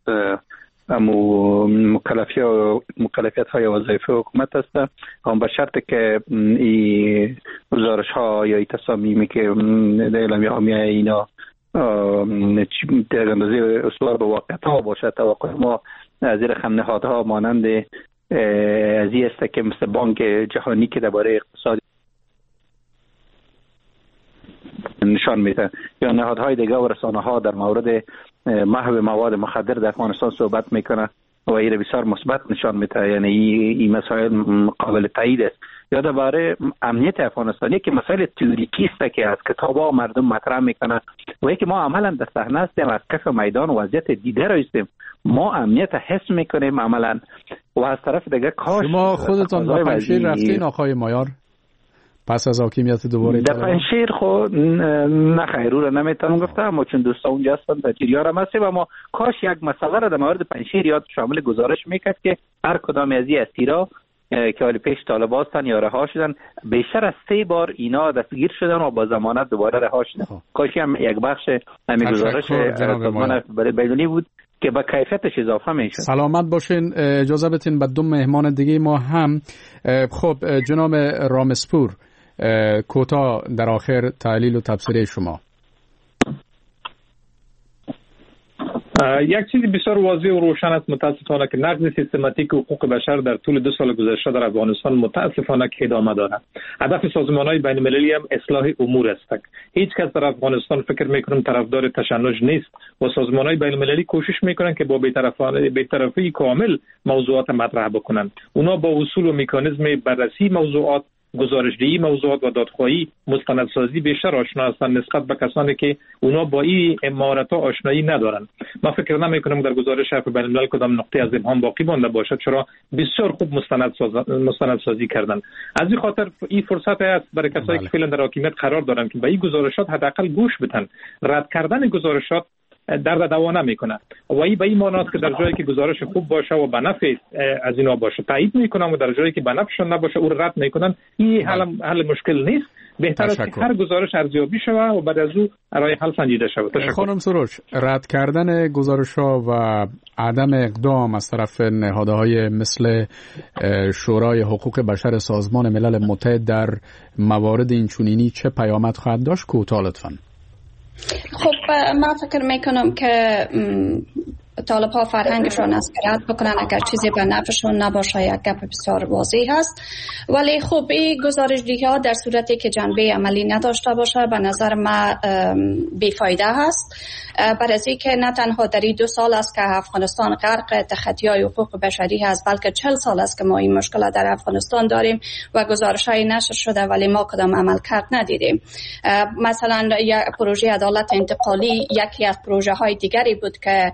[SPEAKER 7] مکلفیت های وظیفه حکومت است، هم به شرط که این گزارش ها یا این تصامیمی که در اعلامیه حامیه اینا در اندازه استوار به واقعیت ها باشد. توقع ما از این رقم نهادها مانند از این است که مثل بانک جهانی که درباره اقتصاد نشان میده یا نهادهای دیگه و رسانه ها در مورد محو مواد مخدر در افغانستان صحبت میکنه و این بسیار مثبت نشان میده، یعنی این مسائل قابل تایید است. یا درباره امنیت افغانستانی که مسائل تئوریکی است که از کتابا مردم مطرح میکنه و اینکه ما عملا در صحنه هستیم، از کف میدان وضعیت دیده را هستیم، ما امنیت حس میکنیم عملا. و از طرف دیگه کاش
[SPEAKER 4] شما خودتان با پنشیر رفتین آقای مایار پس از حاکمیت دوباره
[SPEAKER 7] در پنشیر خود نه خیر رو نمیتونم گفتم، اما چون دوستا اونجا هستن در جریان هم هستیم، اما کاش یک مسئله را در مورد پنشیر یاد شامل گزارش میکرد که هر کدام از این اسیرا که حالی پیش طالبان هستن یا رها شدن بیشتر از سه بار اینا دستگیر شدن و با ضمانت دوباره رها شدن. کاش هم یک بخش همین گزارش سازمان بین‌المللی بود که با کیفیتش اضافه میشه.
[SPEAKER 4] سلامت باشین. اجازه بدین به دو مهمان دیگه ما هم. خب جناب رامسپور، کوتاه در آخر تحلیل و تبصره شما.
[SPEAKER 5] یک چیزی بسیار واضح و روشن است متاسفانه که نقض سیستماتیک حقوق بشر در طول دو سال گذشته در افغانستان متاسفانه که ادامه دارد. هدف سازمان‌های بین‌المللی هم اصلاح امور است. هیچ کس در افغانستان فکر می‌کنم طرفدار تشنج نیست و سازمان‌های بین‌المللی کوشش می‌کنند که با بی‌طرفانه بی‌طرفی کامل موضوعات مطرح بکنند. اونا با اصول و مکانیزم بررسی موضوعات، گزارش‌دهی موضوعات و دادخواهی مستندسازی بیشتر آشنا هستند نسبت به کسانی که اونا با این مهارت‌ها آشنایی ندارند. من فکر نمی‌کنم در گزارش حقوق بین‌الملل کدام نقطه از ابهام باقی مانده باشد، چرا بسیار خوب مستندساز مستندسازی کردن. از این خاطر این فرصت است برای کسایی که فعلا در حاکمیت قرار دارند که به این گزارشات حداقل گوش بدن. رد کردن گزارشات در دوا نمیکنه و این به این معنی است که در جایی که گزارش خوب باشه و به نفع از اینا باشه تایید میکنن و در جایی که به نفعشون نباشه او رد میکنن. این حل حل مشکل نیست. بهتر است که هر گزارش ارزیابی شوه و بعد از او راه حل سنجیده شود.
[SPEAKER 4] خانم سروش، رد کردن گزارش‌ها و عدم اقدام از طرف نهادهای مثل شورای حقوق بشر سازمان ملل متحد در موارد اینچنینی چه پیامد خواهد داشت؟ کوتاه لطفاً.
[SPEAKER 8] خب من فکر میکنم که طالب ها فرهنگشون از رد بکنن اگر چیزی به نفعشون نباشه. یک گپ بسیار واضح هست، ولی خب این گزارش‌دهی ها در صورتی که جنبه عملی نداشته باشه به نظر من بیفایده هست، برای اینکه نه تنها در این دو سال است که افغانستان غرق تخطی‌های حقوق بشری هست، بلکه چهل سال است که ما این مشکل در افغانستان داریم و گزارش‌های نشر شده ولی ما کدام عمل کرد ندیدیم. مثلا یک پروژه عدالت انتقالی یکی از پروژه های دیگری بود که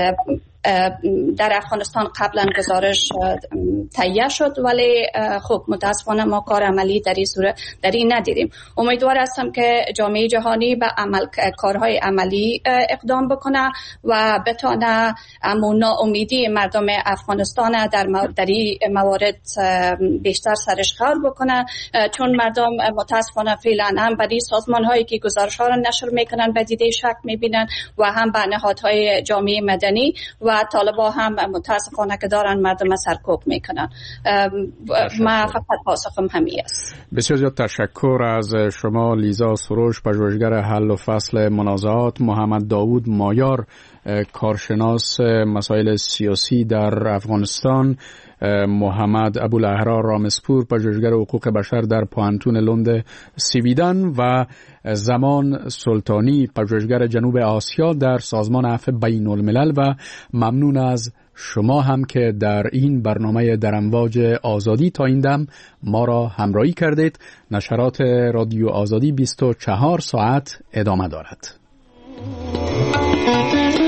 [SPEAKER 8] در افغانستان قبلا گزارش تهیه شد ولی خب متاسفانه ما کار عملی در این صورت در این ندیدیم. امیدوار هستم که جامعه جهانی به عمل کارهای عملی اقدام بکنه و بتونه امون ناامیدی مردم افغانستان در در این موارد بیشتر سرش خور بکنه، چون مردم متاسفانه فعلا هم به این سازمان هایی که گزارش ها را نشر میکنن به دیده شک میبینن و هم به نهادهای جامعه مدنی و و طالبا هم متاسفانه که دارن مردم سرکوب میکنن. ما فقط پاسخم همین است.
[SPEAKER 4] بسیار زیاد تشکر از شما لیزا سروش، پژوهشگر حل و فصل منازعات، محمد داوود مایار، کارشناس مسائل سیاسی در افغانستان، محمد ابوالاحرار رامسپور، پژوهشگر حقوق بشر در پوهنتون لند سویدن و زمان سلطانی، پژوهشگر جنوب آسیا در سازمان عفو بین الملل. و ممنون از شما هم که در این برنامه در امواج آزادی تا این دم ما را همراهی کردید. نشرات رادیو آزادی بیست و چهار ساعت ادامه دارد.